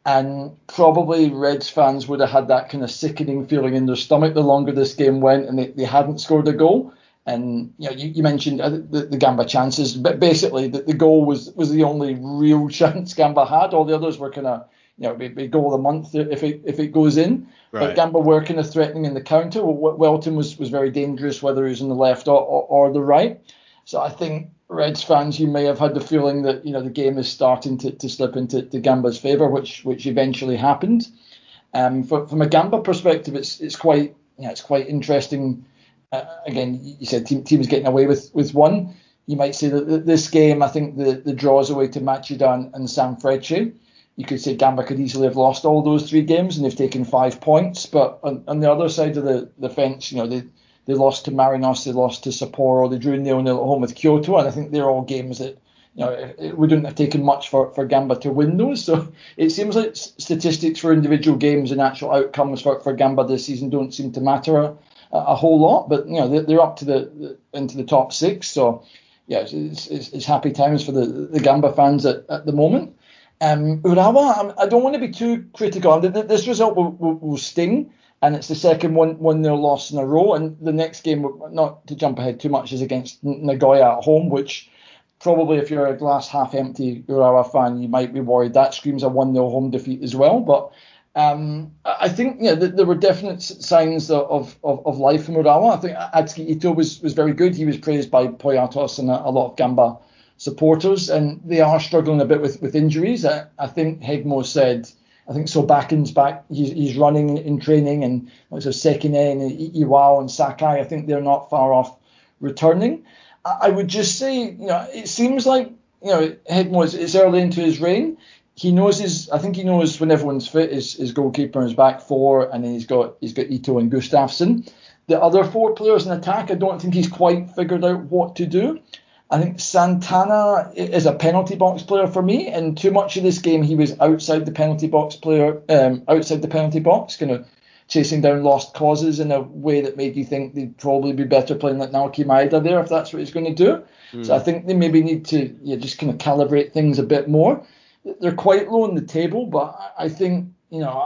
And probably Reds fans would have had that kind of sickening feeling in their stomach the longer this game went and they, they hadn't scored a goal. And you know, you, you mentioned the, the Gamba chances, but basically the, the goal was was the only real chance Gamba had. All the others were kind of, you know, maybe goal of the month if it if it goes in. Right. But Gamba were kind of threatening in the counter. Welton was, was very dangerous, whether he was on the left or, or, or the right. So I think Reds fans, you may have had the feeling that, you know, the game is starting to, to slip into to Gamba's favour, which which eventually happened. Um, for, from a Gamba perspective, it's it's quite you know, it's quite interesting. Uh, again, you said team team is getting away with, with one. You might say that this game, I think the, the draws away to Machida and, and Sanfrecce. You could say Gamba could easily have lost all those three games and they've taken five points. But on, on the other side of the, the fence, you know, they They lost to Marinos, they lost to Sapporo, they drew nil nil at home with Kyoto, and I think they're all games that, you know, it, it wouldn't have taken much for, for Gamba to win those. So it seems like statistics for individual games and actual outcomes for, for Gamba this season don't seem to matter a, a whole lot. But you know, they're, they're up to the, the into the top six. So yeah, it's, it's, it's happy times for the, the Gamba fans at, at the moment. Um, Urawa, I don't want to be too critical. This result will, will, will sting. And it's the second one one nil loss in a row. And the next game, not to jump ahead too much, is against Nagoya at home, which probably if you're a glass half empty Urawa fan, you might be worried. That screams a one nil home defeat as well. But um, I think you know, there were definite signs of, of, of life in Urawa. I think Atsuki Ito was, was very good. He was praised by Poyatos and a, a lot of Gamba supporters. And they are struggling a bit with, with injuries. I, I think Hegmo said... I think Sobakin's back. He's, he's running in training, and so Sekine and Iwao and Sakai, I think they're not far off returning. I, I would just say, you know, it seems like, you know, Hegmo is, is early into his reign. He knows his. I think he knows when everyone's fit, his, his goalkeeper and his back four, and then he's got he's got Ito and Gustafsson. The other four players in attack, I don't think he's quite figured out what to do. I think Santana is a penalty box player for me, and too much of this game he was outside the penalty box player, um, outside the penalty box, kind of chasing down lost causes in a way that made you think they'd probably be better playing like Naoki Maeda there if that's what he's going to do. Mm. So I think they maybe need to yeah, just kind of calibrate things a bit more. They're quite low on the table, but I think you know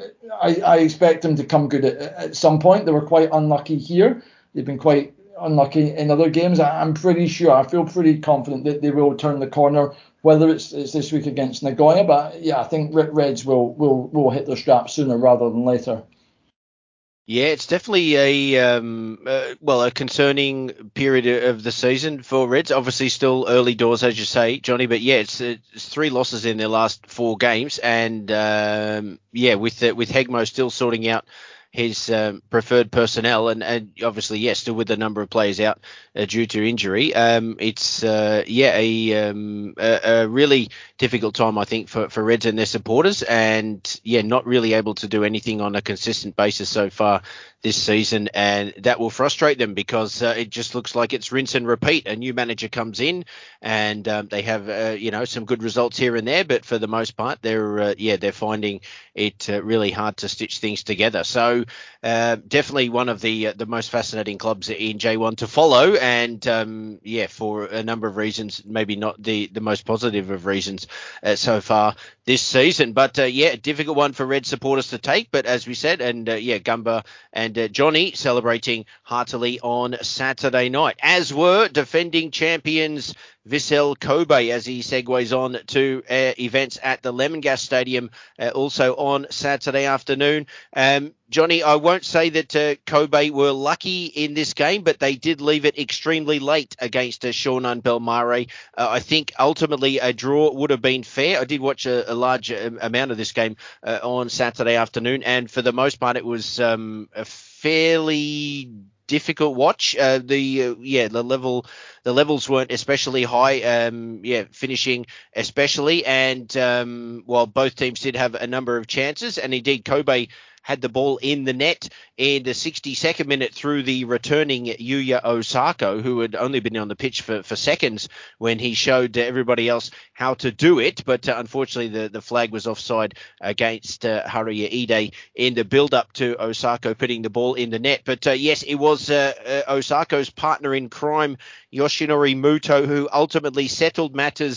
I, I expect them to come good at, at some point. They were quite unlucky here. They've been quite unlucky in other games. I'm pretty sure, I feel pretty confident that they will turn the corner, whether it's, it's this week against Nagoya. But yeah, I think Reds will will will hit their straps sooner rather than later. Yeah, it's definitely a um, uh, well a concerning period of the season for Reds. Obviously, still early doors, as you say, Johnny. But yeah, it's, it's three losses in their last four games, and um, yeah, with uh, with Hegmo still sorting out his um, preferred personnel, and, and obviously, yes, still with a number of players out uh, due to injury. Um, it's, uh, yeah, a, um, a, a really difficult time, I think, for, for Reds and their supporters, and, yeah, not really able to do anything on a consistent basis so far this season, and that will frustrate them because uh, it just looks like it's rinse and repeat. A new manager comes in, and um, they have, uh, you know, some good results here and there, but for the most part, they're, uh, yeah, they're finding it uh, really hard to stitch things together. So uh, definitely one of the uh, the most fascinating clubs in J one to follow, and um, yeah, for a number of reasons, maybe not the, the most positive of reasons uh, so far this season. But uh, yeah, a difficult one for Red supporters to take. But as we said, and uh, yeah, Gamba and uh, Johnny celebrating heartily on Saturday night, as were defending champions Vissel Kobe, as he segues on to uh, events at the Lemongas Stadium uh, also on Saturday afternoon. Um, Johnny, I won't say that uh, Kobe were lucky in this game, but they did leave it extremely late against uh, Shonan Bellmare. Uh, I think ultimately a draw would have been fair. I did watch a, a large uh, amount of this game uh, on Saturday afternoon, and for the most part, it was um, a fairly difficult watch. Uh, the uh, yeah the level the levels weren't especially high. Um, yeah, finishing especially, and um, while both teams did have a number of chances, and indeed Kobe had the ball in the net in the sixty-second minute through the returning Yuya Osako, who had only been on the pitch for, for seconds when he showed everybody else how to do it. But uh, unfortunately, the, the flag was offside against uh, Haruya Ide in the build-up to Osako putting the ball in the net. But uh, yes, it was uh, uh, Osako's partner in crime, Yoshinori Muto, who ultimately settled matters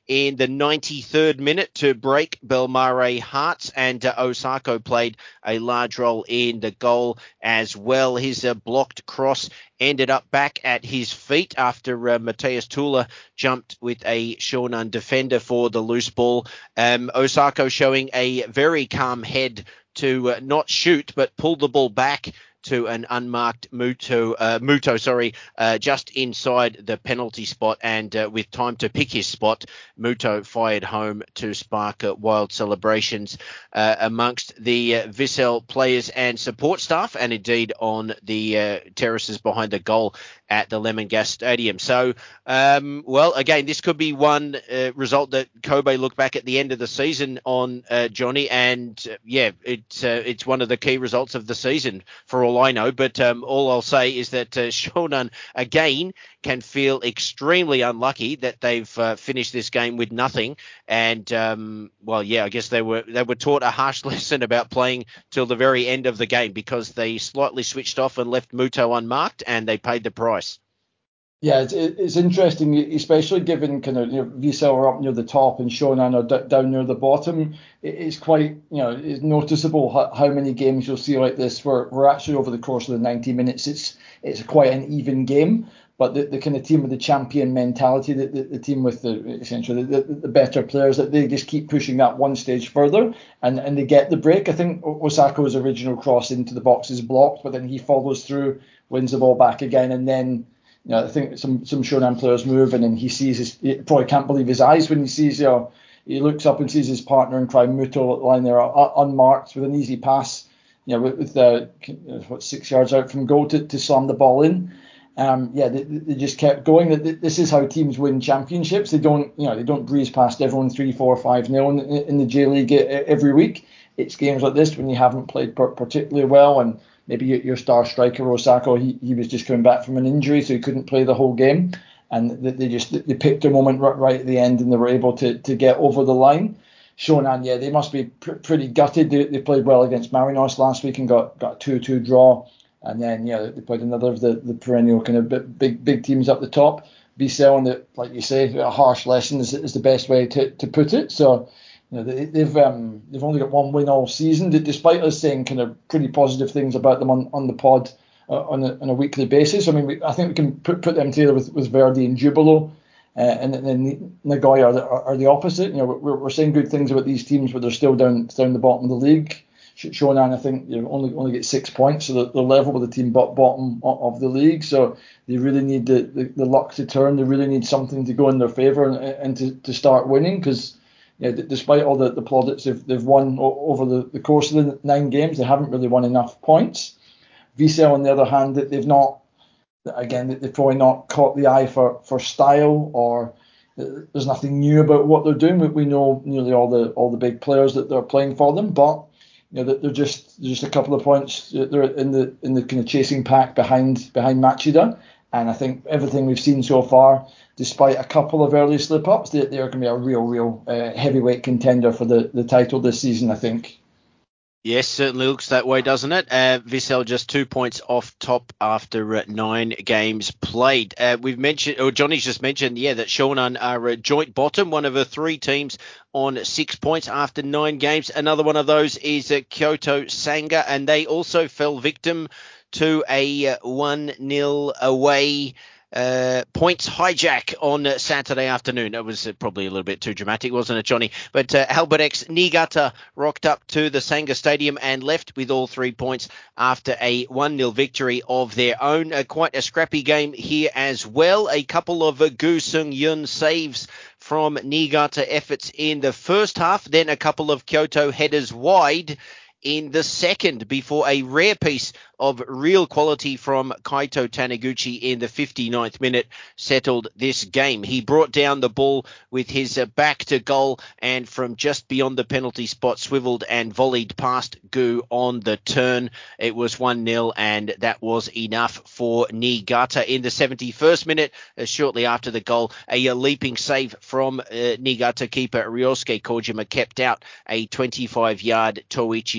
in the ninety-third minute to break Belmare hearts, and uh, Osako played a large role in the goal as well. His uh, blocked cross ended up back at his feet after uh, Mateus Tula jumped with a Shonan defender for the loose ball. Um, Osako showing a very calm head to uh, not shoot, but pull the ball back to an unmarked Muto, uh, Muto, sorry, uh, just inside the penalty spot, and uh, with time to pick his spot, Muto fired home to spark uh, wild celebrations uh, amongst the uh, Vissel players and support staff, and indeed on the uh, terraces behind the goal at the Lemongas Stadium. So, um, well, again, this could be one uh, result that Kobe look back at the end of the season on, uh, Johnny, and uh, yeah, it's uh, it's one of the key results of the season for all I know. But um, all I'll say is that uh, Shonan again can feel extremely unlucky that they've uh, finished this game with nothing. And um, well, yeah, I guess they were they were taught a harsh lesson about playing till the very end of the game, because they slightly switched off and left Muto unmarked, and they paid the price. Yeah, it's, it's interesting, especially given kind of, you know, Vissel are up near the top and Shonan are d- down near the bottom. It's quite, you know, it's noticeable how, how many games you'll see like this where we're actually over the course of the ninety minutes, it's it's quite an even game. But the, the kind of team with the champion mentality, the, the, the team with the essentially the, the, the better players, that they just keep pushing that one stage further, and, and they get the break. I think Osako's original cross into the box is blocked, but then he follows through, wins the ball back again, and then, you know, I think some some Shonan players move, and then he sees his, he probably can't believe his eyes when he sees, you know, he looks up and sees his partner in crime, Muto, lying there uh, unmarked with an easy pass, you know, with, with the what six yards out from goal to, to slam the ball in. Um, yeah, they, they just kept going. This is how teams win championships. They don't, you know, they don't breeze past everyone three, four, five nil in, in the J League every week. It's games like this when you haven't played particularly well, and maybe your star striker Osako, he, he was just coming back from an injury, so he couldn't play the whole game, and they just they picked a moment right at the end, and they were able to to get over the line. Shonan, yeah, they must be pr- pretty gutted. They, they played well against Marinos last week and got got a two two draw. And then, yeah, they played another of the, the perennial kind of big big teams up the top. Vissel, and the, like you say, a harsh lesson is, is the best way to, to put it. So, you know, they, they've um, they've only got one win all season, despite us saying kind of pretty positive things about them on, on the pod uh, on, a, on a weekly basis. I mean, we, I think we can put, put them together with, with Verdi and Jubilo, uh, and then Nagoya are the, are the opposite. You know, we're, we're saying good things about these teams, but they're still down down the bottom of the league. Shonan, I think, you know, only only get six points, so they're, they're level with the team bottom of the league. So they really need the, the, the luck to turn. They really need something to go in their favour and, and to, to start winning, because, you know, despite all the, the plaudits they've, they've won over the, the course of the nine games, they haven't really won enough points. Vissel, on the other hand, that they've not, again, they've probably not caught the eye for, for style, or there's nothing new about what they're doing. We, we know nearly all the all the big players that they're playing for them, but, you know, they're just just a couple of points. They're in the in the kind of chasing pack behind behind Machida, and I think everything we've seen so far, despite a couple of early slip ups, they, they're going to be a real real uh, heavyweight contender for the, the title this season, I think. Yes, certainly looks that way, doesn't it? Uh, Vissel just two points off top after uh, nine games played. Uh, we've mentioned, or Johnny's just mentioned, yeah, that Shonan are a joint bottom, one of the three teams on six points after nine games. Another one of those is uh, Kyoto Sanga, and they also fell victim to a uh, one nil away Uh, points hijack on uh, Saturday afternoon. It was uh, probably a little bit too dramatic, wasn't it, Johnny? But uh, Albirex Niigata rocked up to the Sanga Stadium and left with all three points after a one nil victory of their own. Uh, quite a scrappy game here as well. A couple of uh, Gu Sung Yun saves from Niigata efforts in the first half, then a couple of Kyoto headers wide in the second, before a rare piece of real quality from Kaito Taniguchi in the fifty-ninth minute settled this game. He brought down the ball with his uh, back to goal, and from just beyond the penalty spot swiveled and volleyed past Gu on the turn. It was one nil, and that was enough for Niigata. In the seventy-first minute, uh, shortly after the goal, a, a leaping save from uh, Niigata keeper Ryosuke Kojima kept out a twenty-five yard Toichi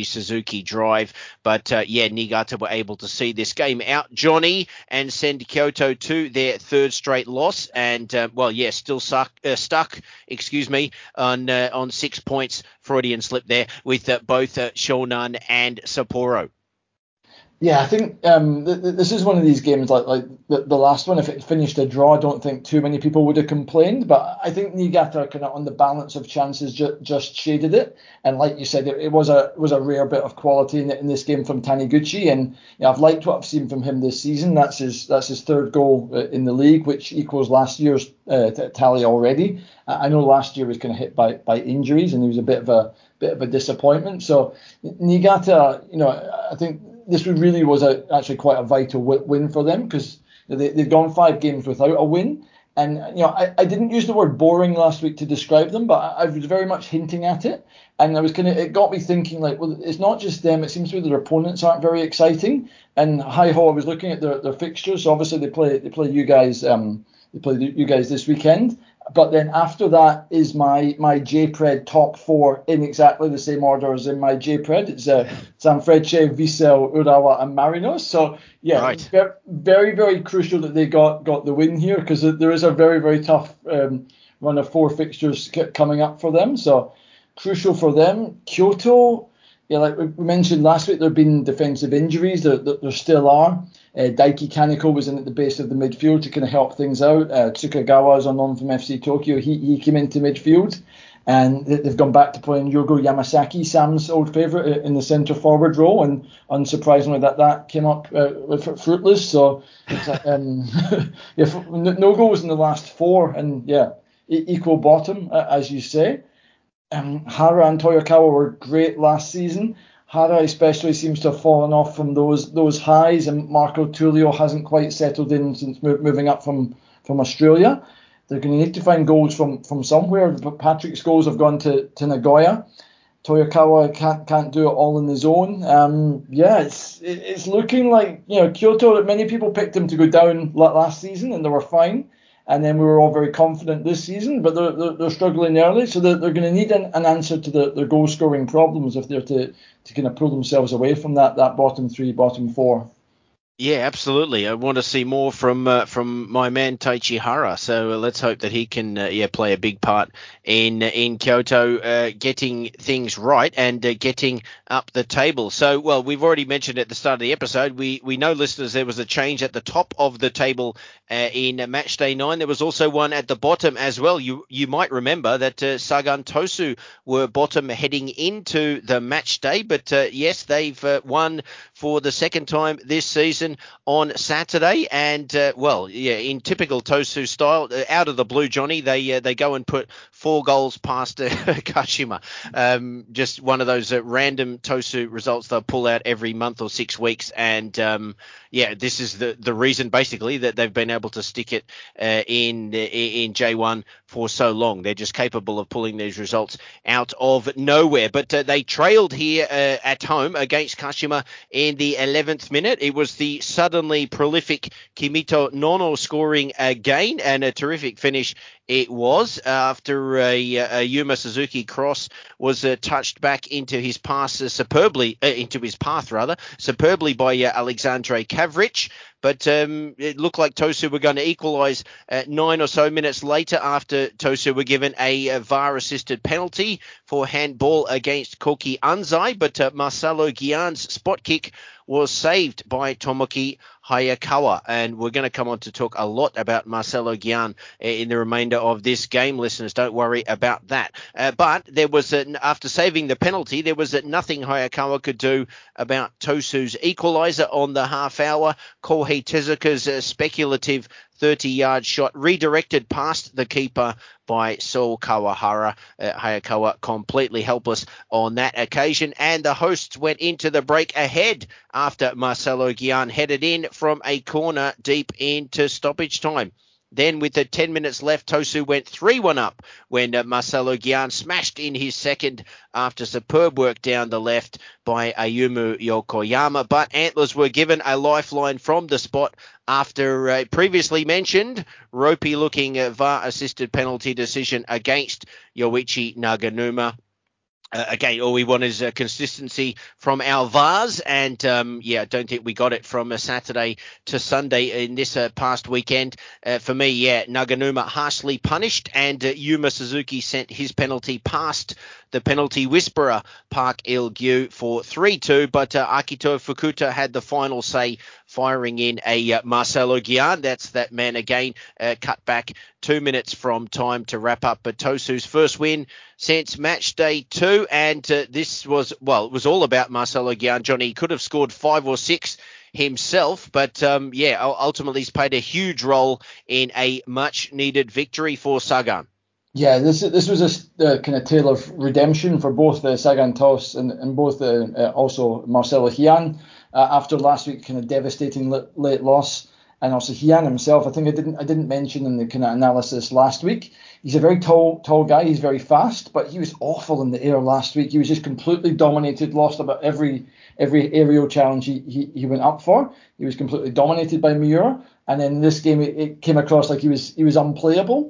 Suzuki Drive. But uh, yeah, Niigata were able to see this game out, Johnny, and send Kyoto to their third straight loss. And uh, well, yeah, still suck, uh, stuck, excuse me, on uh, on six points. Freudian slip there with uh, both uh, Shonan and Sapporo. Yeah, I think um, th- th- this is one of these games like like the, the last one. If it finished a draw, I don't think too many people would have complained. But I think Niigata kind of on the balance of chances ju- just shaded it. And like you said, it, it was a was a rare bit of quality in, in this game from Taniguchi. And you know, I've liked what I've seen from him this season. That's his that's his third goal in the league, which equals last year's uh, t- tally already. I know last year was kind of hit by by injuries, and he was a bit of a bit of a disappointment. So Niigata, you know, I think this really was a, actually quite a vital win for them because they, they'd gone five games without a win. And, you know, I, I didn't use the word boring last week to describe them, but I, I was very much hinting at it. And I was kind of, it got me thinking, like, well, it's not just them. It seems to be their opponents aren't very exciting. And hi-ho, I was looking at their, their fixtures. So obviously they play they play you guys um they play you guys this weekend. But then after that is my my J P R E D top four in exactly the same order as in my J P R E D. It's uh, Sanfrecce, Vissel, Urawa, and Marinos. So yeah, right. very, very very crucial that they got got the win here because there is a very very tough um, run of four fixtures coming up for them. So crucial for them. Kyoto. Yeah, like we mentioned last week, there have been defensive injuries. There, there, there still are. Uh, Daiki Kaneko was in at the base of the midfield to kind of help things out. Uh, Tsukagawa is on loan from F C Tokyo. He he came into midfield. And they've gone back to playing Yogo Yamasaki, Sam's old favourite, in the centre forward role. And unsurprisingly, that, that came up uh, fruitless. So it's, um, yeah, no goals in the last four. And yeah, equal bottom, uh, as you say. Um, Hara and Toyokawa were great last season. Hara especially seems to have fallen off from those those highs, and Marco Tullio hasn't quite settled in since moving up from, from Australia. They're going to need to find goals from, from somewhere. But Patrick's goals have gone to, to Nagoya. Toyokawa can't can't do it all on his own. Um, yeah, it's it's looking like, you know, Kyoto. Many people picked them to go down last season, and they were fine. And then we were all very confident this season, but they're they're, they're struggling early, so they're, they're going to need an, an answer to the, their goal scoring problems if they're to, to kind of pull themselves away from that that bottom three, bottom four. Yeah, absolutely. I want to see more from uh, from my man Taichi Hara. So uh, let's hope that he can uh, yeah play a big part in in Kyoto, uh, getting things right and uh, getting up the table. So, well, we've already mentioned at the start of the episode, we we know, listeners, there was a change at the top of the table uh, in uh, match day nine. There was also one at the bottom as well. You you might remember that uh, Sagan Tosu were bottom heading into the match day, but uh, yes, they've uh, won for the second time this season on Saturday. And uh, well, yeah, in typical Tosu style, uh, out of the blue, Johnny, they uh, they go and put four goals past uh, Kashima. Um, just one of those uh, random Tosu results they'll pull out every month or six weeks. And um, yeah, this is the the reason basically that they've been able to stick it uh, in in J one for so long. They're just capable of pulling these results out of nowhere. But uh, they trailed here uh, at home against Kashima in the eleventh minute. It was the suddenly prolific Kimito Nono scoring again, and a terrific finish it was after a, a Yuma Suzuki cross was uh, touched back into his pass uh, superbly, uh, into his path rather, superbly by uh, Alexandre Kavric. But um, it looked like Tosu were going to equalise uh, nine or so minutes later after Tosu were given a, a V A R-assisted penalty for handball against Koki Anzai. But uh, Marcelo Guillan's spot kick was saved by Tomoki Hayakawa. And we're going to come on to talk a lot about Marcelo Guillan in the remainder of this game, listeners. Don't worry about that. Uh, but there was, a, after saving the penalty, there was a, nothing Hayakawa could do about Tosu's equaliser on the half hour. Kohei Tezuka's uh, speculative thirty-yard shot redirected past the keeper by Saul Kawahara. Uh, Hayakawa completely helpless on that occasion, and the hosts went into the break ahead after Marcelo Guillan headed in from a corner deep into stoppage time. Then with the ten minutes left, Tosu went three one up when uh, Marcelo Guillan smashed in his second after superb work down the left by Ayumu Yokoyama. But Antlers were given a lifeline from the spot after a previously mentioned ropey-looking uh, V A R-assisted penalty decision against Yoichi Naganuma. Uh, again, all we want is uh, consistency from our V A Rs, and um, yeah, I don't think we got it from a Saturday to Sunday in this uh, past weekend. Uh, for me, yeah, Naganuma harshly punished, and uh, Yuma Suzuki sent his penalty past the penalty whisperer Park Il-gyu for three two, but uh, Akito Fukuta had the final say, firing in a uh, Marcelo Gian. That's that man again, uh, cut back two minutes from time to wrap up. But Tosu's first win since match day two, and uh, this was, well, it was all about Marcelo Gian. Johnny could have scored five or six himself, but um, yeah, ultimately he's played a huge role in a much-needed victory for Sagan. Yeah, this this was a uh, kind of tale of redemption for both uh, Sagan Toss and, and both uh, uh, also Marcelo Gian uh, after last week's kind of devastating late, late loss. And also Gian himself, I think I didn't I didn't mention in the kind of analysis last week. He's a very tall tall guy. He's very fast, but he was awful in the air last week. He was just completely dominated, lost about every every aerial challenge he, he, he went up for. He was completely dominated by Miura. And then this game, it, it came across like he was he was unplayable.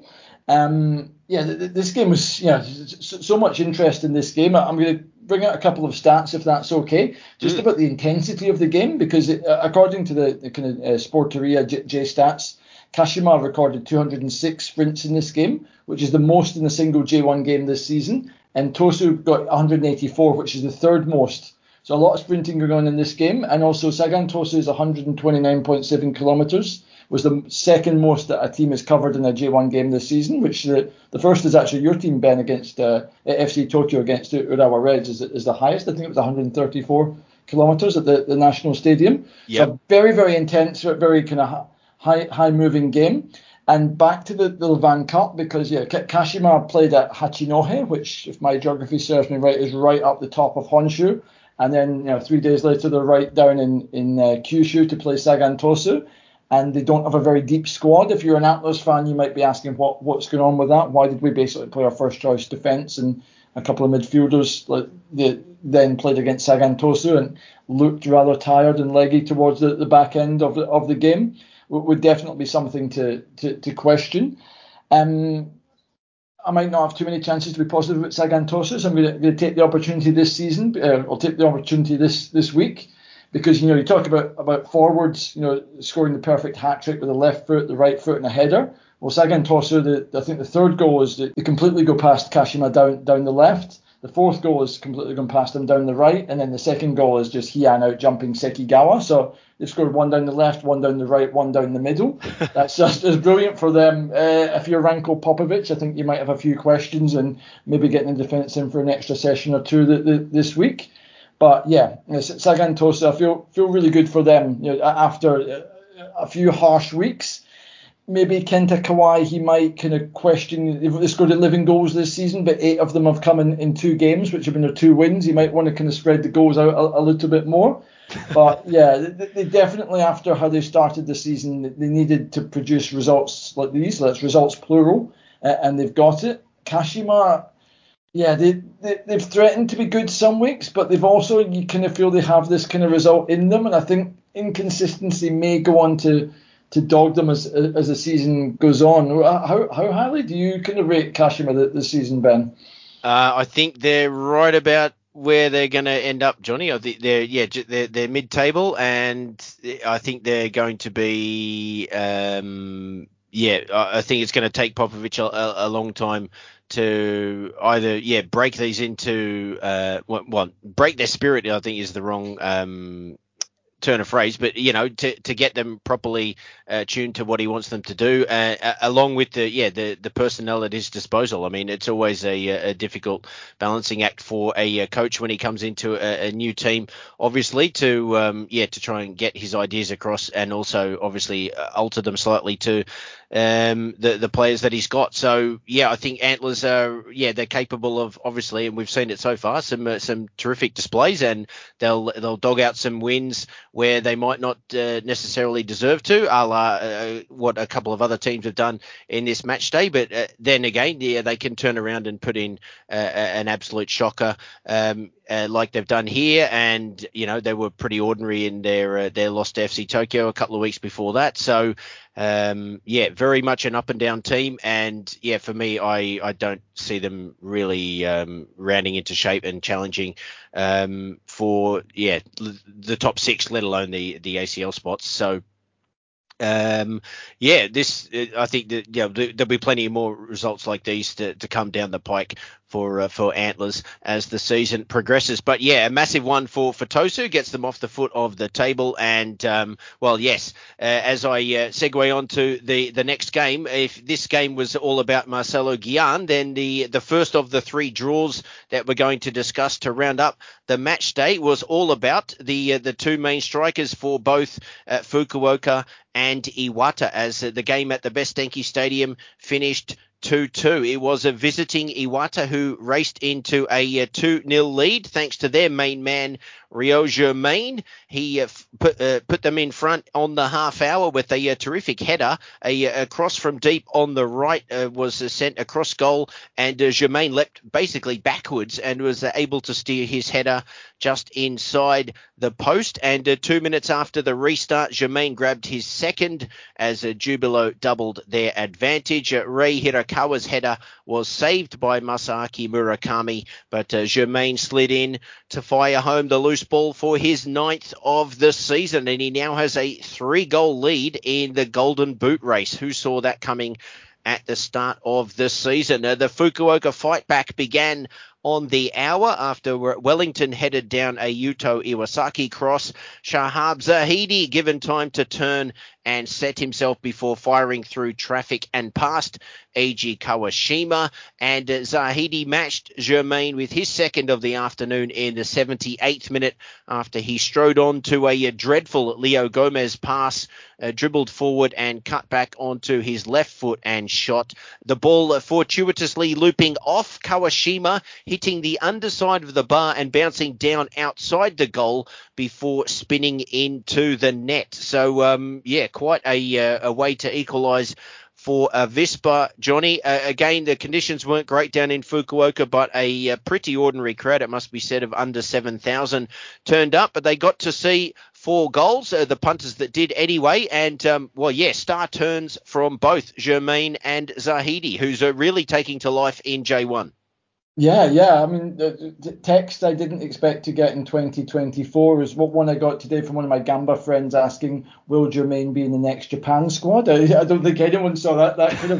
Um, yeah, this game was, yeah, so much interest in this game. I'm going to bring out a couple of stats, if that's okay, just mm. about the intensity of the game, because it, uh, according to the, the kind of uh, Sporteria J, J Stats, Kashima recorded two hundred six sprints in this game, which is the most in a single J one game this season, and Tosu got one hundred eighty-four, which is the third most. So a lot of sprinting going on in this game, and also Sagan Tosu is one hundred twenty-nine point seven kilometers. Was the second most that a team has covered in a J one game this season, which the, the first is actually your team, Ben, against uh, F C Tokyo against Urawa Reds is, is the highest. I think it was one hundred thirty-four kilometres at the, the National Stadium. Yep. So very, very intense, very kind of high high moving game. And back to the, the Levan Cup, because yeah, Kashima played at Hachinohe, which, if my geography serves me right, is right up the top of Honshu. And then, you know, three days later, they're right down in, in uh, Kyushu to play Sagan Tosu. And they don't have a very deep squad. If you're an Antlers fan, you might be asking what what's going on with that. Why did we basically play our first choice defence and a couple of midfielders like they then played against Sagan Tosu and looked rather tired and leggy towards the, the back end of the of the game? Would definitely be something to to, to question. Um, I might not have too many chances to be positive with Sagan Tosu, so I'm going to take the opportunity this season. Uh, I'll take the opportunity this this week. Because, you know, you talk about, about forwards, you know, scoring the perfect hat trick with the left foot, the right foot, and a header. Well, Sagan Tosu, the, I think the third goal is that they completely go past Kashima down down the left. The fourth goal is completely gone past him down the right. And then the second goal is just Hian out jumping Sekigawa. So they've scored one down the left, one down the right, one down the middle. That's just as brilliant for them. Uh, if you're Ranko Popovic, I think you might have a few questions and maybe getting the defence in for an extra session or two th- th- this week. But yeah, Sagan Tosu, I feel feel really good for them. You know, after a few harsh weeks, maybe Kenta Kawai, he might kind of question if they scored eleven goals this season, but eight of them have come in, in two games, which have been their two wins. He might want to kind of spread the goals out a, a little bit more. But yeah, they, they definitely, after how they started the season, they needed to produce results like these. That's results plural, uh, and they've got it. Kashima. Yeah, they, they, they've threatened to be good some weeks, but they've also, you kind of feel they have this kind of result in them. And I think inconsistency may go on to, to dog them as as the season goes on. How how highly do you kind of rate Kashima this season, Ben? Uh, I think they're right about where they're going to end up, Johnny. I think they're, yeah, they're, they're mid-table, and I think they're going to be, um, yeah, I think it's going to take Popovic a, a long time to either, yeah, break these into, uh, well, well, break their spirit, I think is the wrong um, turn of phrase, but, you know, to, to get them properly uh, tuned to what he wants them to do, uh, along with the, yeah, the, the personnel at his disposal. I mean, it's always a, a difficult balancing act for a coach when he comes into a, a new team, obviously, to, um, yeah, to try and get his ideas across and also obviously alter them slightly to um, the, the players that he's got. So, yeah, I think Antlers are, yeah, they're capable of, obviously, and we've seen it so far, some uh, some terrific displays, and they'll they'll dog out some wins where they might not uh, necessarily deserve to, a la uh, what a couple of other teams have done in this match day. But uh, then again, yeah, they can turn around and put in uh, an absolute shocker. Um, uh, like they've done here, and you know they were pretty ordinary in their uh, their loss to F C Tokyo a couple of weeks before that. So um, yeah, very much an up and down team, and yeah, for me, I I don't see them really um, rounding into shape and challenging um, for yeah the top six, let alone the the A C L spots. So. Um, yeah, this I think that yeah, there'll be plenty more results like these to, to come down the pike for uh, for Antlers as the season progresses. But yeah, a massive one for for Tosu, gets them off the foot of the table. And um, well, yes, uh, as I uh, segue on to the the next game, if this game was all about Marcelo Guillen, then the the first of the three draws that we're going to discuss to round up the match day was all about the uh, the two main strikers for both uh, Fukuoka and Iwata, as uh, the game at the Best Denki Stadium finished two two. It was a visiting Iwata who raced into a uh, two nil lead thanks to their main man, Rio Germain. He uh, put uh, put them in front on the half hour with a, a terrific header. A, a cross from deep on the right uh, was uh, sent across goal, and uh, Germain leapt basically backwards and was uh, able to steer his header just inside the post. And uh, two minutes after the restart, Germain grabbed his second as uh, Jubilo doubled their advantage. Uh, Rei Hirakawa's header was saved by Masaaki Murakami, but uh, Germain slid in to fire home the loose ball for his ninth of the season, and he now has a three-goal lead in the Golden Boot race. Who saw that coming at the start of the season? Uh, the Fukuoka fight back began on the hour after Wellington headed down a Yuto Iwasaki cross. Shahab Zahidi given time to turn and set himself before firing through traffic and past Eiji Kawashima. And uh, Zahidi matched Germain with his second of the afternoon in the seventy-eighth minute after he strode on to a, a dreadful Leo Gomez pass, uh, dribbled forward and cut back onto his left foot and shot. The ball uh, fortuitously looping off Kawashima, hitting the underside of the bar and bouncing down outside the goal before spinning into the net. So, um, yeah, quite a, uh, a way to equalise for uh, Vispa, Johnny. Uh, again, the conditions weren't great down in Fukuoka, but a, a pretty ordinary crowd, it must be said, of under seven thousand turned up. But they got to see four goals, uh, the punters that did anyway. And, um, well, yeah, star turns from both Germain and Zahidi, who's uh, really taking to life in J one. Yeah, yeah. I mean, the, the text I didn't expect to get in twenty twenty-four is what one I got today from one of my Gamba friends asking, will Germain be in the next Japan squad? I, I don't think anyone saw that that kind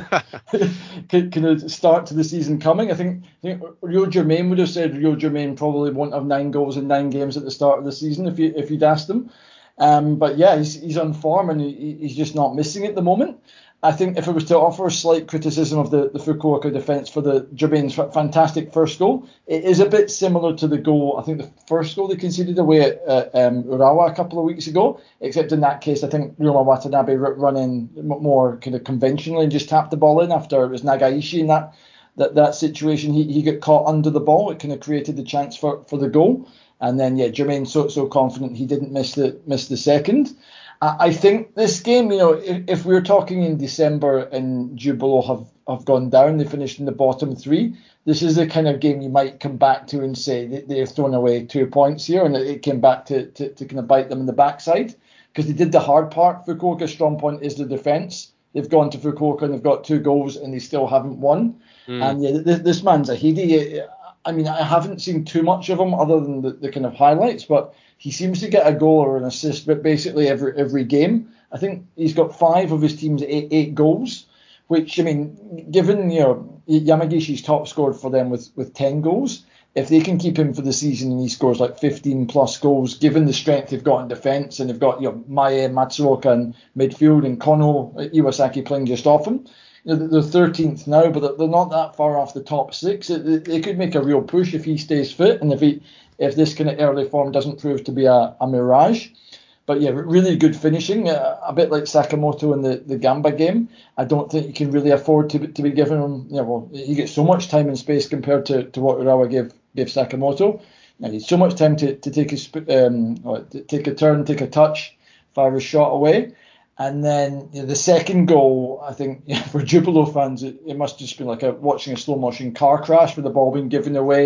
of kind of start to the season coming. I think, I think Rio Germain would have said Rio Germain probably won't have nine goals in nine games at the start of the season if you if you'd asked him. Um, but yeah, he's he's on form and he, he's just not missing at the moment. I think if I was to offer a slight criticism of the, the Fukuoka defence for the Germain's fantastic first goal, it is a bit similar to the goal, I think the first goal they conceded away at uh, um, Urawa a couple of weeks ago, except in that case I think Ryoma Watanabe running more kind of conventionally and just tapped the ball in after it was Nagaishi in that that, that situation. He, he got caught under the ball. It kind of created the chance for, for the goal. And then, yeah, Germain so so confident he didn't miss the miss the second. I think this game, you know, if, if we were talking in December and Jubilo have, have gone down, they finished in the bottom three, this is the kind of game you might come back to and say that they've thrown away two points here and it came back to, to, to kind of bite them in the backside because they did the hard part. Fukuoka's strong point is the defence. They've gone to Fukuoka and they've got two goals and they still haven't won. Mm. And yeah, this, this man's Zahidi. I mean, I haven't seen too much of him other than the, the kind of highlights, but he seems to get a goal or an assist, but basically every every game. I think he's got five of his team's eight, eight goals, which, I mean, given, you know, Yamagishi's top scored for them with, with ten goals, if they can keep him for the season and he scores like fifteen plus goals, given the strength they've got in defence and they've got, you know, Mae, Matsuoka in midfield and Kono Iwasaki playing just off him, you know, they're thirteenth now, but they're not that far off the top six. They could make a real push if he stays fit and if he if this kind of early form doesn't prove to be a, a mirage. But yeah, really good finishing, uh, a bit like Sakamoto in the, the Gamba game. I don't think you can really afford to, to be giving him, you know, well, he gets so much time and space compared to, to what Urawa gave, gave Sakamoto. And he's so much time to, to take a, um, to take a turn, take a touch, fire a shot away. And then, you know, the second goal, I think, you know, for Jubilo fans, it, it must just be like a, watching a slow motion car crash with the ball being given away.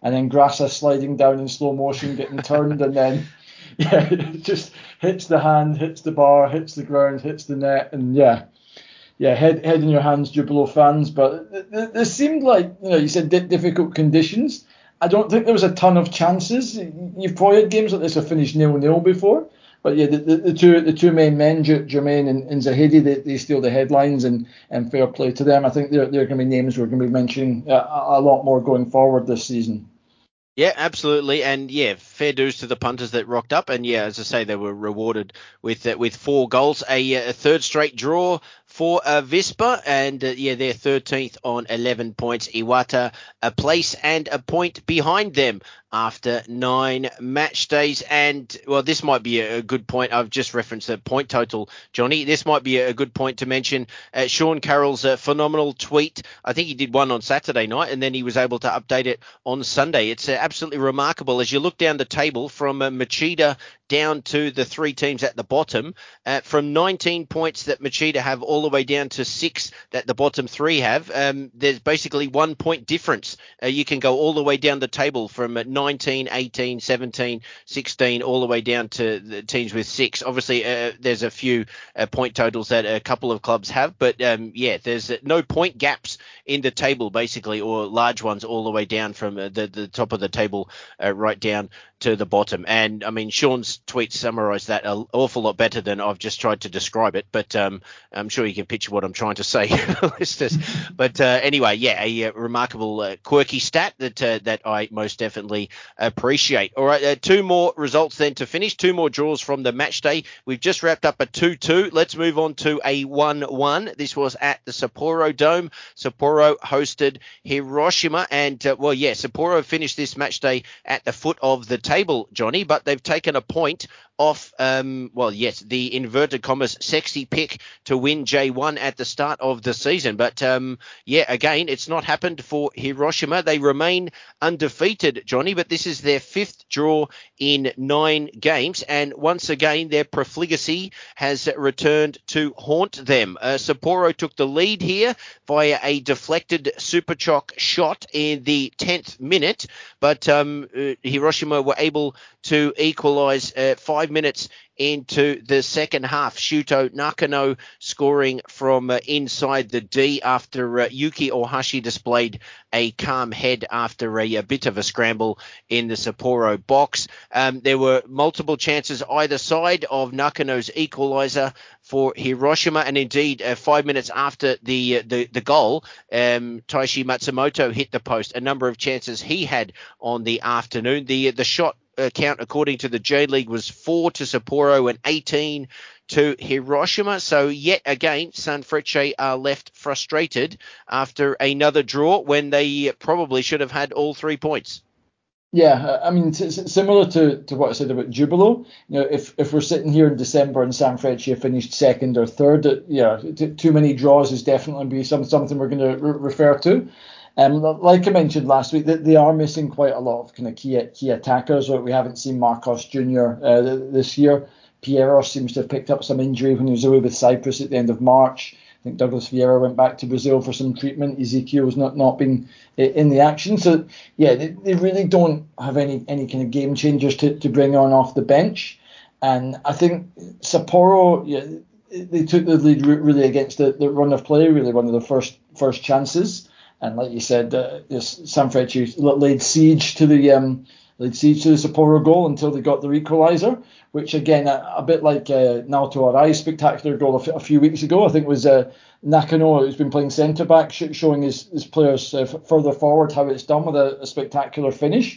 and then Grassa sliding down in slow motion, getting turned, and then yeah, it just hits the hand, hits the bar, hits the ground, hits the net, and yeah. Yeah, head head in your hands, Jubilo fans. But there seemed like, you know, you said difficult conditions. I don't think there was a ton of chances. You've probably had games like this have finished nil-nil before. But yeah, the, the, the two the two main men, Jermaine and, and Zahedi, they, they steal the headlines, and, and fair play to them. I think they're, they're going to be names we're going to be mentioning a, a lot more going forward this season. Yeah, absolutely, and yeah, fair dues to the punters that rocked up, and yeah, as I say, they were rewarded with uh, with four goals, a, a third straight draw for uh, Vispa, and uh, yeah, they're thirteenth on eleven points. Iwata a place and a point behind them after nine match days. And well, this might be a, a good point. I've just referenced the point total, Johnny. This might be a, a good point to mention uh, Sean Carroll's uh, phenomenal tweet. I think he did one on Saturday night, and then he was able to update it on Sunday. It's uh, absolutely remarkable as you look down the table from uh, Machida down to the three teams at the bottom, uh, from nineteen points that Machida have all the way down to six that the bottom three have. Um, there's basically one point difference. Uh, you can go all the way down the table from uh, nineteen, eighteen, seventeen, sixteen, all the way down to the teams with six. Obviously, uh, there's a few uh, point totals that a couple of clubs have, but um, yeah, there's uh, no point gaps in the table, basically, or large ones all the way down from uh, the, the top of the table uh, right down to the bottom. And I mean, Sean's tweet summarized that an awful lot better than I've just tried to describe it, but um, I'm sure you can picture what I'm trying to say, listeners. But uh, anyway, yeah, a, a remarkable uh, quirky stat that uh, that I most definitely appreciate. All right, uh, two more results then to finish, two more draws from the match day. We've just wrapped up a two two. Let's move on to a one one. This was at the Sapporo Dome. Sapporo hosted Hiroshima, and uh, well, yeah, Sapporo finished this match day at the foot of the table, Johnny, but they've taken a point off, um, well, yes, the inverted commas sexy pick to win J one at the start of the season. But, um, yeah, again, it's not happened for Hiroshima. They remain undefeated, Johnny, but this is their fifth draw in nine games. And once again, their profligacy has returned to haunt them. Uh, Sapporo took the lead here via a deflected Superchok shot in the tenth minute, but um, uh, Hiroshima were able to equalise uh, five minutes into the second half. Shuto Nakano scoring from uh, inside the D after uh, Yuki Ohashi displayed a calm head after a, a bit of a scramble in the Sapporo box. Um, there were multiple chances either side of Nakano's equaliser for Hiroshima, and indeed uh, five minutes after the uh, the, the goal, um, Taishi Matsumoto hit the post. A number of chances he had on the afternoon. The the shot uh, count, according to the J League, was four to Sapporo and eighteen to Hiroshima. So yet again, Sanfrecce are left frustrated after another draw when they probably should have had all three points. Yeah, I mean, it's similar to, to what I said about Jubilo. You know, if, if we're sitting here in December and Sanfrecce finished second or third, yeah, t- too many draws is definitely be some, something we're going to re- refer to. Um, like I mentioned last week, that they are missing quite a lot of kind of key key attackers. We haven't seen Marcos Junior uh, this year. Piero seems to have picked up some injury when he was away with Cyprus at the end of March. I think Douglas Vieira went back to Brazil for some treatment. Ezekiel's not, not been in the action. So, yeah, they, they really don't have any, any kind of game changers to, to bring on off the bench. And I think Sapporo, yeah, they took the lead really against the, the run of play, really one of the first first chances. And like you said, uh, Sanfrecce laid siege to the um, laid siege to the Sapporo goal until they got their equaliser, which again, a, a bit like uh, Naoto Arai's spectacular goal a, f- a few weeks ago, I think was uh, Nakano, who's been playing centre back, sh- showing his, his players uh, f- further forward how it's done with a, a spectacular finish.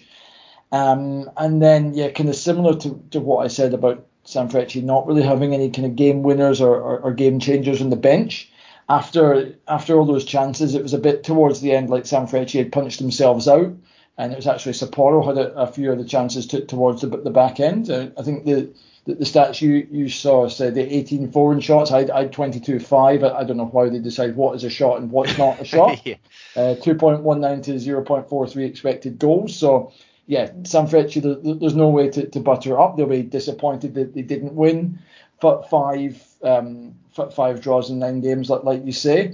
Um, and then, yeah, kind of similar to, to what I said about Sanfrecce not really having any kind of game winners or, or, or game changers on the bench. After after all those chances, it was a bit towards the end like Sanfrecce had punched themselves out, and it was actually Sapporo had a, a few of the chances to, towards the, the back end. Uh, I think the, the the stats you, you saw said the eighteen foreign shots. I I had twenty-two five. I, I don't know how they decide what is a shot and what's not a shot. yeah. uh, two point one nine to zero point four three expected goals. So yeah, Sanfrecce, there, there's no way to, to butter up. They'll be disappointed that they didn't win. But five um, f- five draws in nine games, like like you say.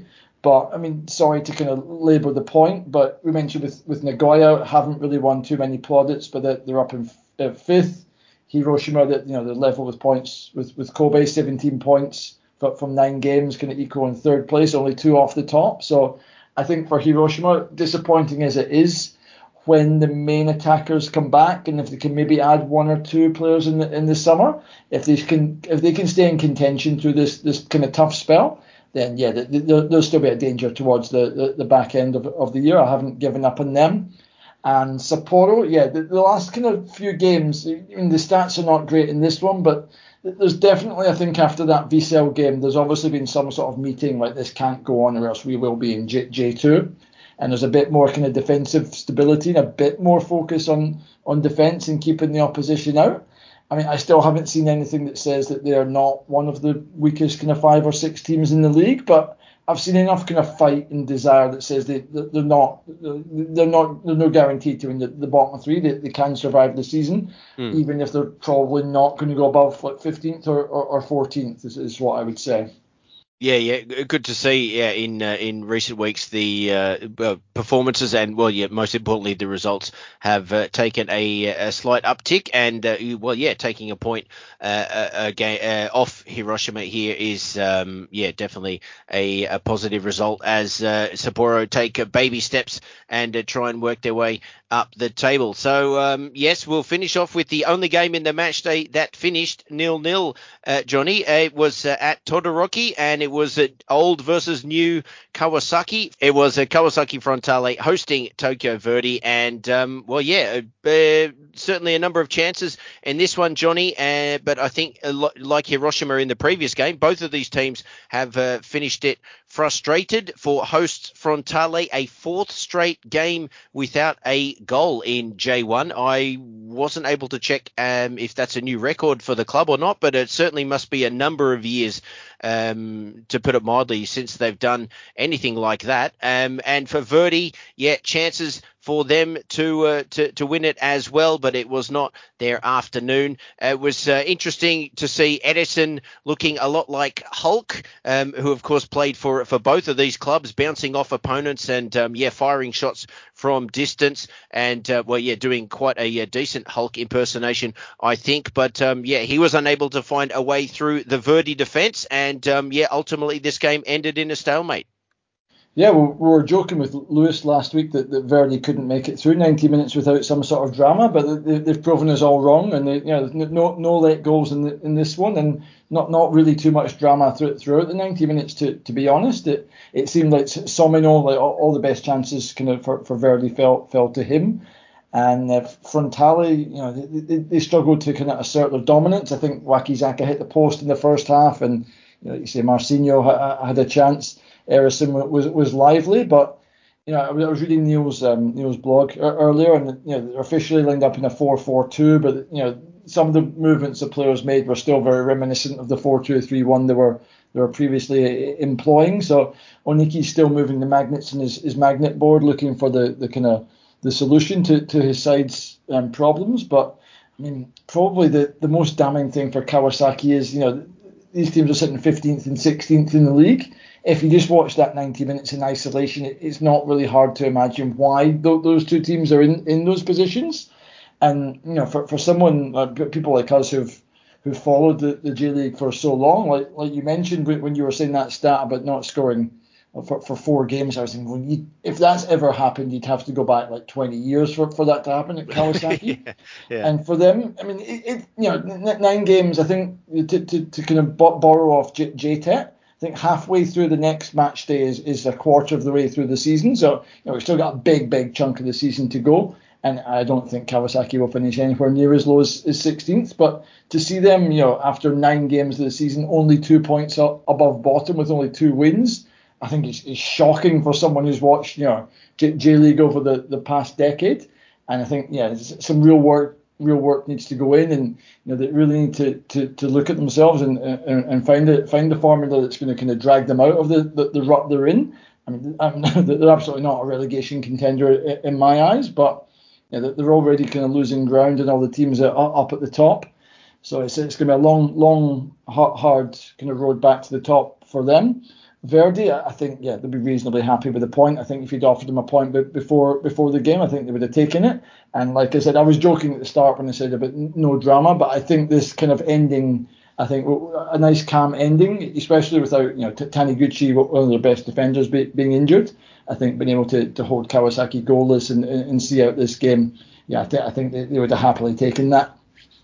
But I mean, sorry to kind of labour the point, but we mentioned with with Nagoya haven't really won too many plaudits, but they're, they're up in uh, fifth. Hiroshima, that you know, they're level with points with with Kobe, seventeen points from, from nine games, kind of equal in third place, only two off the top. So I think for Hiroshima, disappointing as it is, when the main attackers come back, and if they can maybe add one or two players in the in the summer, if they can if they can stay in contention through this this kind of tough spell, then yeah, they'll, they'll still be a danger towards the, the, the back end of, of the year. I haven't given up on them. And Sapporo, yeah, the, the last kind of few games, I mean, the stats are not great in this one, but there's definitely, I think, after that Vissel game, there's obviously been some sort of meeting like this can't go on or else we will be in J, J2. And there's a bit more kind of defensive stability and a bit more focus on, on defence and keeping the opposition out. I mean, I still haven't seen anything that says that they are not one of the weakest kind of five or six teams in the league, but I've seen enough kind of fight and desire that says they they're not they're not they're no guaranteed to win the, the bottom three. They, they can survive the season, mm. even if they're probably not going to go above like fifteenth or, or, or fourteenth is, is what I would say. Yeah, yeah, good to see. Yeah, in uh, in recent weeks, the uh, performances and well, yeah, most importantly, the results have uh, taken a, a slight uptick. And uh, well, yeah, taking a point uh, again uh, off Hiroshima here is um, yeah, definitely a, a positive result as uh, Sapporo take uh, baby steps and uh, try and work their way up the table. So um, yes, we'll finish off with the only game in the match day that finished nil-nil. Uh, Johnny, it was uh, at Todoroki, and it was at old versus new Kawasaki. It was a Kawasaki Frontale hosting Tokyo Verdy, and um, well, yeah, uh, certainly a number of chances in this one, Johnny. Uh, but I think, uh, like Hiroshima in the previous game, both of these teams have uh, finished it frustrated. For hosts Frontale, a fourth straight game without a goal in J one. I wasn't able to check um, if that's a new record for the club or not, but it certainly must be a number of years, um, to put it mildly, since they've done anything like that. Um, and for Verdy, yeah, chances for them to uh, to to win it as well, but it was not their afternoon. It was uh, interesting to see Edison looking a lot like Hulk, um, who of course played for for both of these clubs, bouncing off opponents and um, yeah, firing shots from distance, and uh, well, yeah, doing quite a, a decent Hulk impersonation, I think. But um, yeah, he was unable to find a way through the Verdy defence, and um, yeah, ultimately this game ended in a stalemate. Yeah, we, we were joking with Lewis last week that, that Verdy couldn't make it through ninety minutes without some sort of drama, but they, they've proven us all wrong, and they, you know, no no let goals in the, in this one, and not not really too much drama through, throughout the ninety minutes. To to be honest, it it seemed like Somino, like all, all the best chances kind of for, for Verdy fell fell to him, and uh, Frontale, you know, they, they, they struggled to kind of assert their dominance. I think Wakizaka hit the post in the first half, and you know, you say Marcinho ha, had a chance. Erison was was lively, but you know, I was reading Neil's um, Neil's blog earlier, and you know, they're officially lined up in a four four two, but you know, some of the movements the players made were still very reminiscent of the four two three one they were they were previously employing. So Oniki's still moving the magnets in his, his magnet board, looking for the, the kind of the solution to, to his side's um, problems. But I mean, probably the, the most damning thing for Kawasaki is, you know, these teams are sitting fifteenth and sixteenth in the league. If you just watch that ninety minutes in isolation, it, it's not really hard to imagine why th- those two teams are in, in those positions. And you know, for for someone like people like us who've who followed the, the J League for so long, like like you mentioned when you were saying that stat about not scoring for, for four games, I was thinking, well, you, if that's ever happened, you'd have to go back like twenty years for, for that to happen at Kawasaki. yeah, yeah. And for them, I mean, it, it you know, nine games, I think, to to, to kind of borrow off J- J-Tech, I think halfway through the next match day is, is a quarter of the way through the season. So, you know, we've still got a big, big chunk of the season to go. And I don't think Kawasaki will finish anywhere near as low as, as sixteenth. But to see them, you know, after nine games of the season, only two points up above bottom with only two wins, I think it's, it's shocking for someone who's watched, you know, J, J League over the, the past decade. And I think, yeah, some real work real work needs to go in, and you know, they really need to, to, to look at themselves and, and and find it find the formula that's going to kind of drag them out of the, the, the rut they're in. I mean, I'm, they're absolutely not a relegation contender in my eyes, but you know, they're already kind of losing ground in all the teams that are up at the top. So it's it's going to be a long, long, hard kind of road back to the top for them. Verdi, I think, yeah, they'll be reasonably happy with the point. I think if you'd offered them a point before before the game, I think they would have taken it. And like I said, I was joking at the start when I said about no drama, but I think this kind of ending, I think a nice calm ending, especially without, you know, Taniguchi, one of their best defenders, be, being injured. I think being able to, to hold Kawasaki goalless and, and see out this game, yeah, I, th- I think they, they would have happily taken that.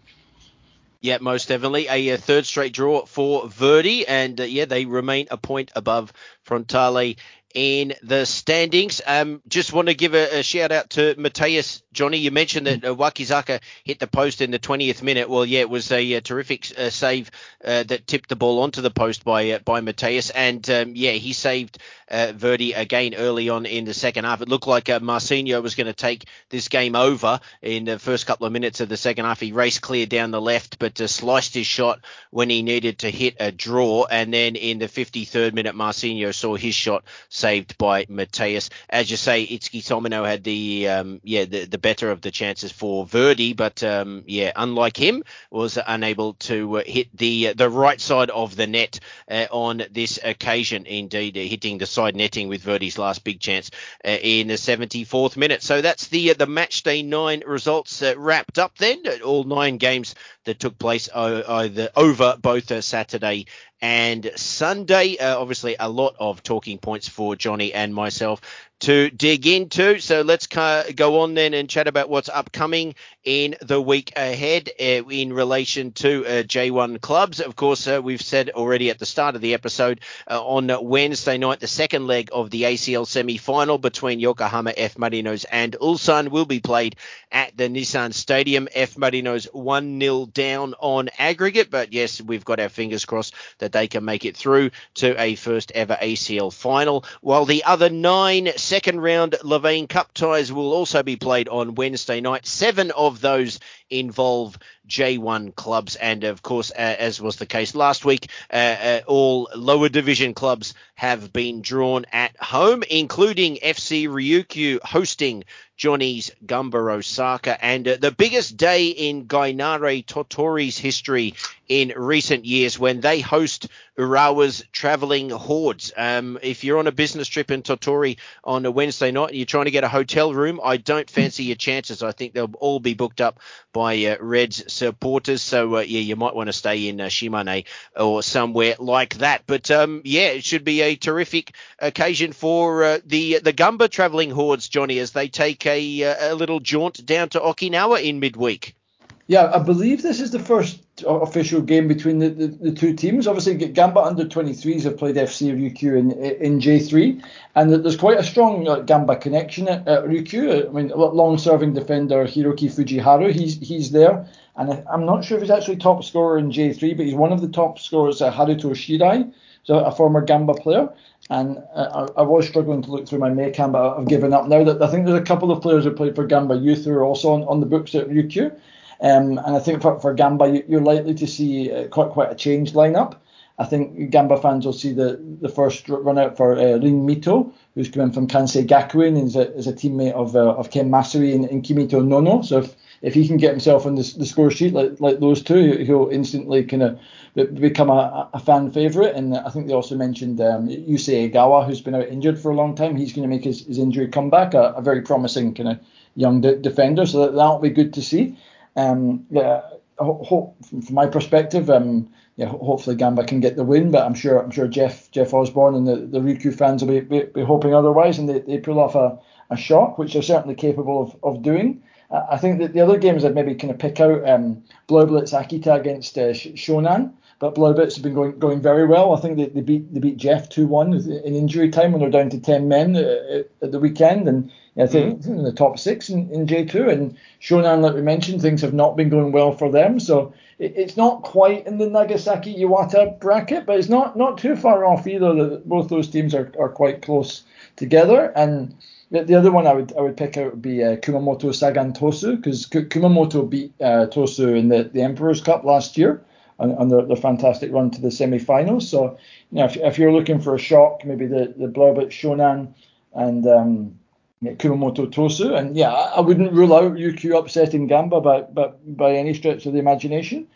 Yeah, most definitely. A, a third straight draw for Verdi, and uh, yeah, they remain a point above Frontale in the standings. Um, just want to give a, a shout out to Mateus. Johnny, you mentioned that uh, Wakizaka hit the post in the twentieth minute. Well, yeah, it was a, a terrific uh, save uh, that tipped the ball onto the post by uh, by Mateus, and um, yeah, he saved uh, Verdi again early on in the second half. It looked like uh, Marcinho was going to take this game over in the first couple of minutes of the second half. He raced clear down the left, but uh, sliced his shot when he needed to hit a draw, and then in the fifty-third minute, Marcinho saw his shot saved by Mateus. As you say, Itsuki Tomino had the um, yeah the, the better of the chances for Verdi, but um, yeah, unlike him, was unable to uh, hit the uh, the right side of the net uh, on this occasion. Indeed, uh, hitting the side netting with Verdi's last big chance uh, in the seventy-fourth minute. So that's the uh, the match day nine results uh, wrapped up. Then all nine games that took place uh, either over both uh, Saturday and Sunday. Uh, obviously, a lot of talking points for Johnny and myself to dig into. So let's ca- go on then and chat about what's upcoming in the week ahead uh, in relation to uh, J one clubs. Of course, uh, we've said already at the start of the episode uh, on Wednesday night, the second leg of the A C L semi-final between Yokohama F. Marinos and Ulsan will be played at the Nissan Stadium. F. Marinos one nil down on aggregate, but yes, we've got our fingers crossed that they can make it through to a first ever A C L final, while the other nine second round Levain Cup ties will also be played on Wednesday night. Seven of those involve J one clubs, and of course, uh, as was the case last week, uh, uh, all lower division clubs have been drawn at home, including F C Ryukyu hosting Johnny's Gamba Osaka, and uh, the biggest day in Gainare Totori's history in recent years when they host Urawa's Travelling Hordes. Um, if you're on a business trip in Totori on a Wednesday night and you're trying to get a hotel room, I don't fancy your chances. I think they'll all be booked up by uh, Reds supporters. So, uh, yeah, you might want to stay in uh, Shimane or somewhere like that. But, um, yeah, it should be a terrific occasion for uh, the the Gamba Travelling Hordes, Johnny, as they take a, a little jaunt down to Okinawa in midweek. Yeah, I believe this is the first official game between the, the, the two teams. Obviously, Gamba under twenty-threes have played F C Ryukyu in in J three, and there's quite a strong uh, Gamba connection at, at Ryukyu. I mean, long-serving defender Hiroki Fujiharu, he's he's there, and I, I'm not sure if he's actually top scorer in J three, but he's one of the top scorers, uh, Haruto Shirai, so a former Gamba player. And uh, I, I was struggling to look through my Maycam, but I've given up now. That I think there's a couple of players who played for Gamba Youth who are also on, on the books at Ryukyu. Um, and I think for, for Gamba, you're likely to see uh, quite quite a changed lineup. I think Gamba fans will see the, the first run out for uh, Rin Mito, who's coming from Kansei Gakuen and is a, is a teammate of uh, of Ken Masui and, and Kimito Nono. So if, if he can get himself on the, the score sheet like like those two, he'll instantly kind of become a, a fan favourite. And I think they also mentioned um, Yusei Egawa, who's been out injured for a long time. He's going to make his, his injury comeback, a, a very promising kind of young de- defender. So that, that'll be good to see. Um, yeah, ho- from my perspective, um, yeah, hopefully Gamba can get the win, but I'm sure I'm sure Jeff Jeff Osborne and the, the Ryukyu fans will be, be, be hoping otherwise, and they, they pull off a, a shot, which they're certainly capable of, of doing. Uh, I think that the other games I'd maybe kind of pick out, um, Blaublitz Akita against uh, Shonan, but Blaublitz have been going going very well. I think they, they beat they beat Jeff two one in injury time when they're down to ten men uh, at the weekend, and I think mm. in the top six in, in J two. And Shonan, like we mentioned, things have not been going well for them. So it, it's not quite in the Nagasaki Iwata bracket, but it's not not too far off either. Both those teams are, are quite close together. And the, the other one I would I would pick out would be uh, Kumamoto Sagan Tosu, because Kumamoto beat uh, Tosu in the, the Emperor's Cup last year on, on their, their fantastic run to the semi-finals. So, you know, if, if you're looking for a shock, maybe the, the Blaublitz Shonan and um, Yeah, Kumamoto Tosu, and yeah, I wouldn't rule out Ryukyu upsetting Gamba by, by by any stretch of the imagination.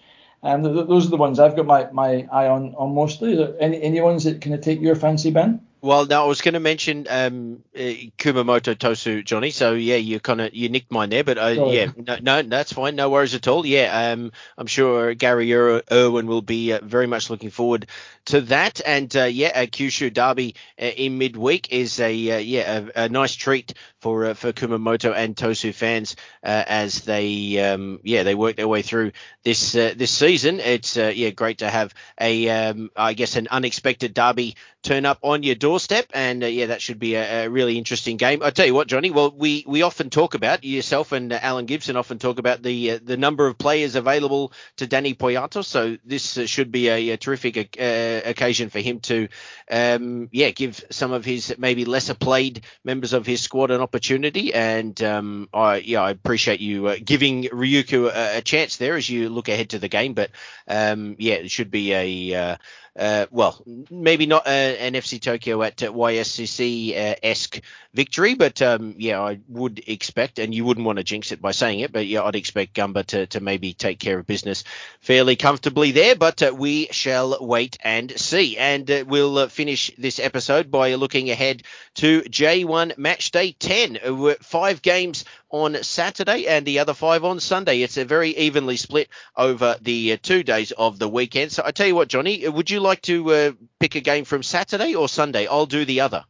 Um, th- those are the ones I've got my, my eye on, on mostly. Are there any, any ones that kind of take your fancy, Ben? Well, no, I was going to mention um, uh, Kumamoto Tosu, Johnny. So yeah, you kind of you nicked mine there, but uh, yeah, no, no, that's fine, no worries at all. Yeah, um, I'm sure Gary Ir- Irwin will be uh, very much looking forward to that. And uh, yeah, a Kyushu Derby uh, in midweek is a uh, yeah a, a nice treat for uh, for Kumamoto and Tosu fans uh, as they um, yeah they work their way through this uh, this season. It's uh, yeah great to have a um, I guess an unexpected derby turn up on your doorstep, and uh, yeah, that should be a, a really interesting game. I tell you what, Johnny. Well, we, we often talk about yourself and uh, Alan Gibson often talk about the uh, the number of players available to Danny Poyatos. So this uh, should be a, a terrific uh, occasion for him to, um, yeah, give some of his maybe lesser played members of his squad an opportunity. And um, I yeah, I appreciate you uh, giving Ryuku a, a chance there as you look ahead to the game. But um, yeah, it should be a uh, Uh, well, maybe not uh, an F C Tokyo at uh, Y S C C-esque victory, but um, yeah, I would expect, and you wouldn't want to jinx it by saying it, but yeah, I'd expect Gamba to, to maybe take care of business fairly comfortably there, but uh, we shall wait and see. And uh, we'll uh, finish this episode by looking ahead to J one Match Day ten. Uh, five games on Saturday and the other five on Sunday. It's a very evenly split over the uh, two days of the weekend. So I tell you what, Johnny, would you like to uh, pick a game from Saturday or Sunday? I'll do the other.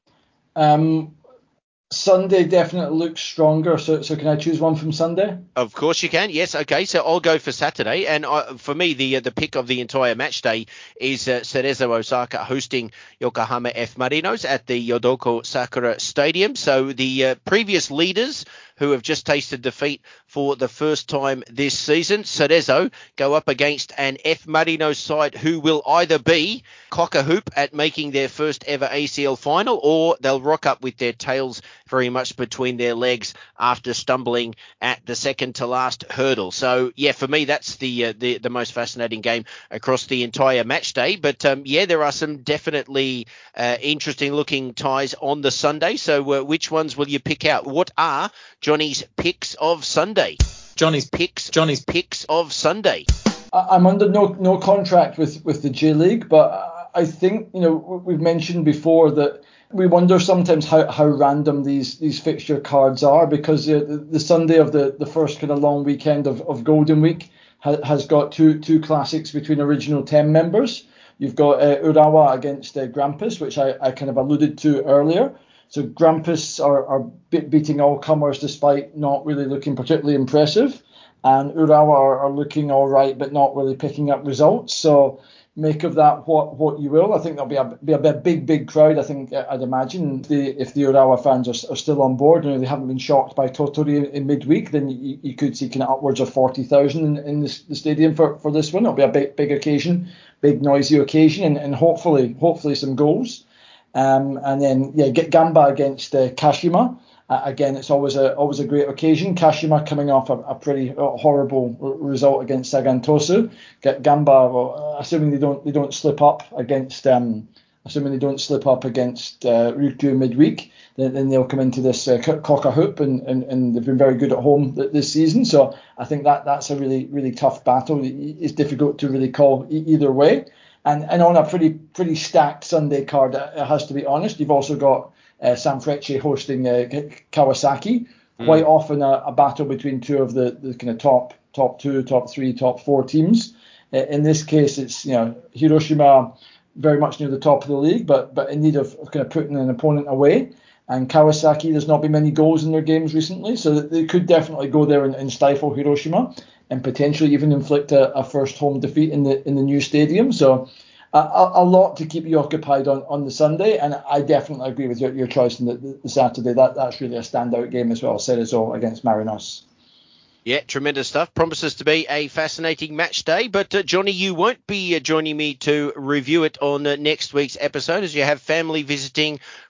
Um, Sunday definitely looks stronger. So, so can I choose one from Sunday? Of course you can. Yes. Okay. So I'll go for Saturday. And I, for me, the uh, the pick of the entire match day is uh, Cerezo Osaka hosting Yokohama F. Marinos at the Yodoko Sakura Stadium. So the uh, previous leaders who have just tasted defeat for the first time this season, Cerezo, go up against an F. Marinos side who will either be cock a hoop at making their first ever A C L final, or they'll rock up with their tails very much between their legs after stumbling at the second to last hurdle. So yeah, for me, that's the uh, the, the most fascinating game across the entire match day. But um, yeah, there are some definitely uh, interesting looking ties on the Sunday. So uh, which ones will you pick out? What are Johnny's picks of Sunday? Johnny's picks, Johnny's picks of Sunday. I'm under no no contract with, with the J League, but I think, you know, we've mentioned before that we wonder sometimes how, how random these, these fixture cards are, because the, the Sunday of the, the first kind of long weekend of, of Golden Week ha, has got two two classics between original ten members. You've got uh, Urawa against uh, Grampus, which I, I kind of alluded to earlier. So Grampus are, are beating all comers despite not really looking particularly impressive. And Urawa are, are looking all right, but not really picking up results. So make of that what, what you will. I think there'll be a, be a big, big crowd. I think I'd imagine the, if the Urawa fans are, are still on board and they haven't been shocked by Tottori in, in midweek, then you, you could see kind of upwards of forty thousand in, in this, the stadium for, for this one. It'll be a big, big occasion, big noisy occasion, and, and hopefully, hopefully some goals. Um, and then yeah, get Gamba against uh, Kashima. Uh, again, it's always a always a great occasion. Kashima coming off a, a pretty uh, horrible r- result against Sagan Tosu. Get Gamba, well, assuming they don't they don't slip up against um, assuming they don't slip up against uh, Ryukyu midweek, then, then they'll come into this uh, cock a hoop, and, and, and they've been very good at home th- this season. So I think that that's a really really tough battle. It's difficult to really call e- either way. And and on a pretty pretty stacked Sunday card, it has to be honest. You've also got uh, Sanfrecce hosting uh, Kawasaki. Quite mm. often a, a battle between two of the, the kind of top top two, top three, top four teams. Uh, in this case, it's you know Hiroshima very much near the top of the league, but but in need of kind of putting an opponent away. And Kawasaki, there's not been many goals in their games recently, so they could definitely go there and, and stifle Hiroshima, and potentially even inflict a, a first home defeat in the in the new stadium. So a, a lot to keep you occupied on, on the Sunday, and I definitely agree with your, your choice in the, the, the Saturday. That that's really a standout game as well. Cerezo against Marinos. Yeah, tremendous stuff. Promises to be a fascinating match day. But, uh, Johnny, you won't be uh, joining me to review it on uh, next week's episode, as you have family visiting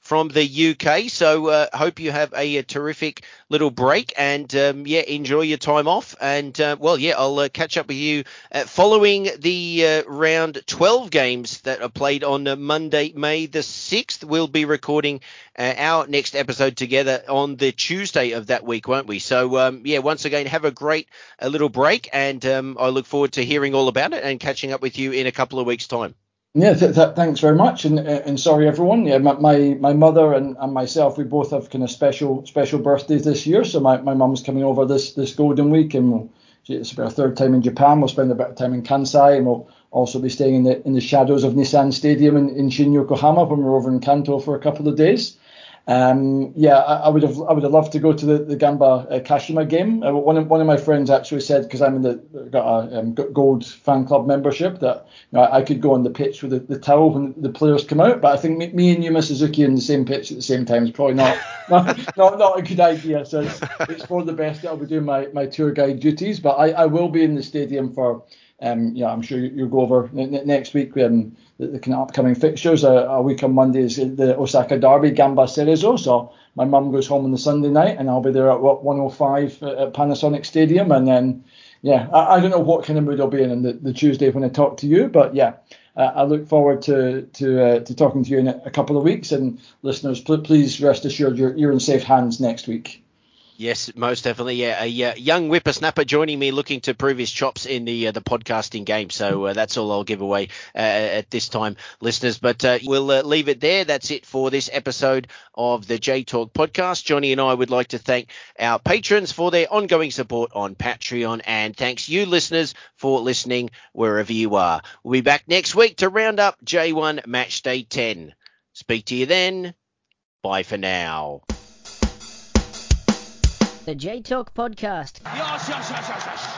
from the U K. So uh, hope you have a, a terrific little break and, um, yeah, enjoy your time off. And, uh, well, yeah, I'll uh, catch up with you uh, following the uh, round twelve games that are played on uh, Monday, May the sixth. We'll be recording uh, our next episode together on the Tuesday of that week, won't we? So, um, yeah, once again, have a great a little break, and um, I look forward to hearing all about it and catching up with you in a couple of weeks' time. Yeah, th- th- thanks very much, and and sorry everyone. Yeah, my my, my mother and, and myself, we both have kind of special special birthdays this year. So my, my mum's coming over this this Golden Week, and we'll, it's our third time in Japan. We'll spend a bit of time in Kansai, and we'll also be staying in the in the shadows of Nissan Stadium in, in Shin Yokohama when we're over in Kanto for a couple of days. Um, yeah, I, I would have I would have loved to go to the, the Gamba uh, Kashima game. Uh, one of one of my friends actually said, because I'm in the got a um, gold fan club membership, that you know, I could go on the pitch with the, the towel when the players come out. But I think me, me and Yuma Suzuki in the same pitch at the same time is probably not not, not, not a good idea. So it's, it's for the best that I'll be doing my, my tour guide duties. But I, I will be in the stadium for. Um, yeah, I'm sure you'll go over n- next week. Um, the, the kind of upcoming fixtures. A, a week on Monday is the Osaka Derby, Gamba Cerezo. So my mum goes home on the Sunday night, and I'll be there at what, one oh five at Panasonic Stadium. And then, yeah, I, I don't know what kind of mood I'll be in on the, the Tuesday when I talk to you, but yeah, uh, I look forward to to uh, to talking to you in a, a couple of weeks. And listeners, pl- please rest assured you're you're in safe hands next week. Yes, most definitely. Yeah, a uh, young whippersnapper joining me, looking to prove his chops in the uh, the podcasting game. So uh, that's all I'll give away uh, at this time, listeners. But uh, we'll uh, leave it there. That's it for this episode of the J Talk podcast. Johnny and I would like to thank our patrons for their ongoing support on Patreon, and thanks you, listeners, for listening wherever you are. We'll be back next week to round up J one Match Day ten. Speak to you then. Bye for now. The J Talk Podcast. Yes, yes, yes, yes, yes.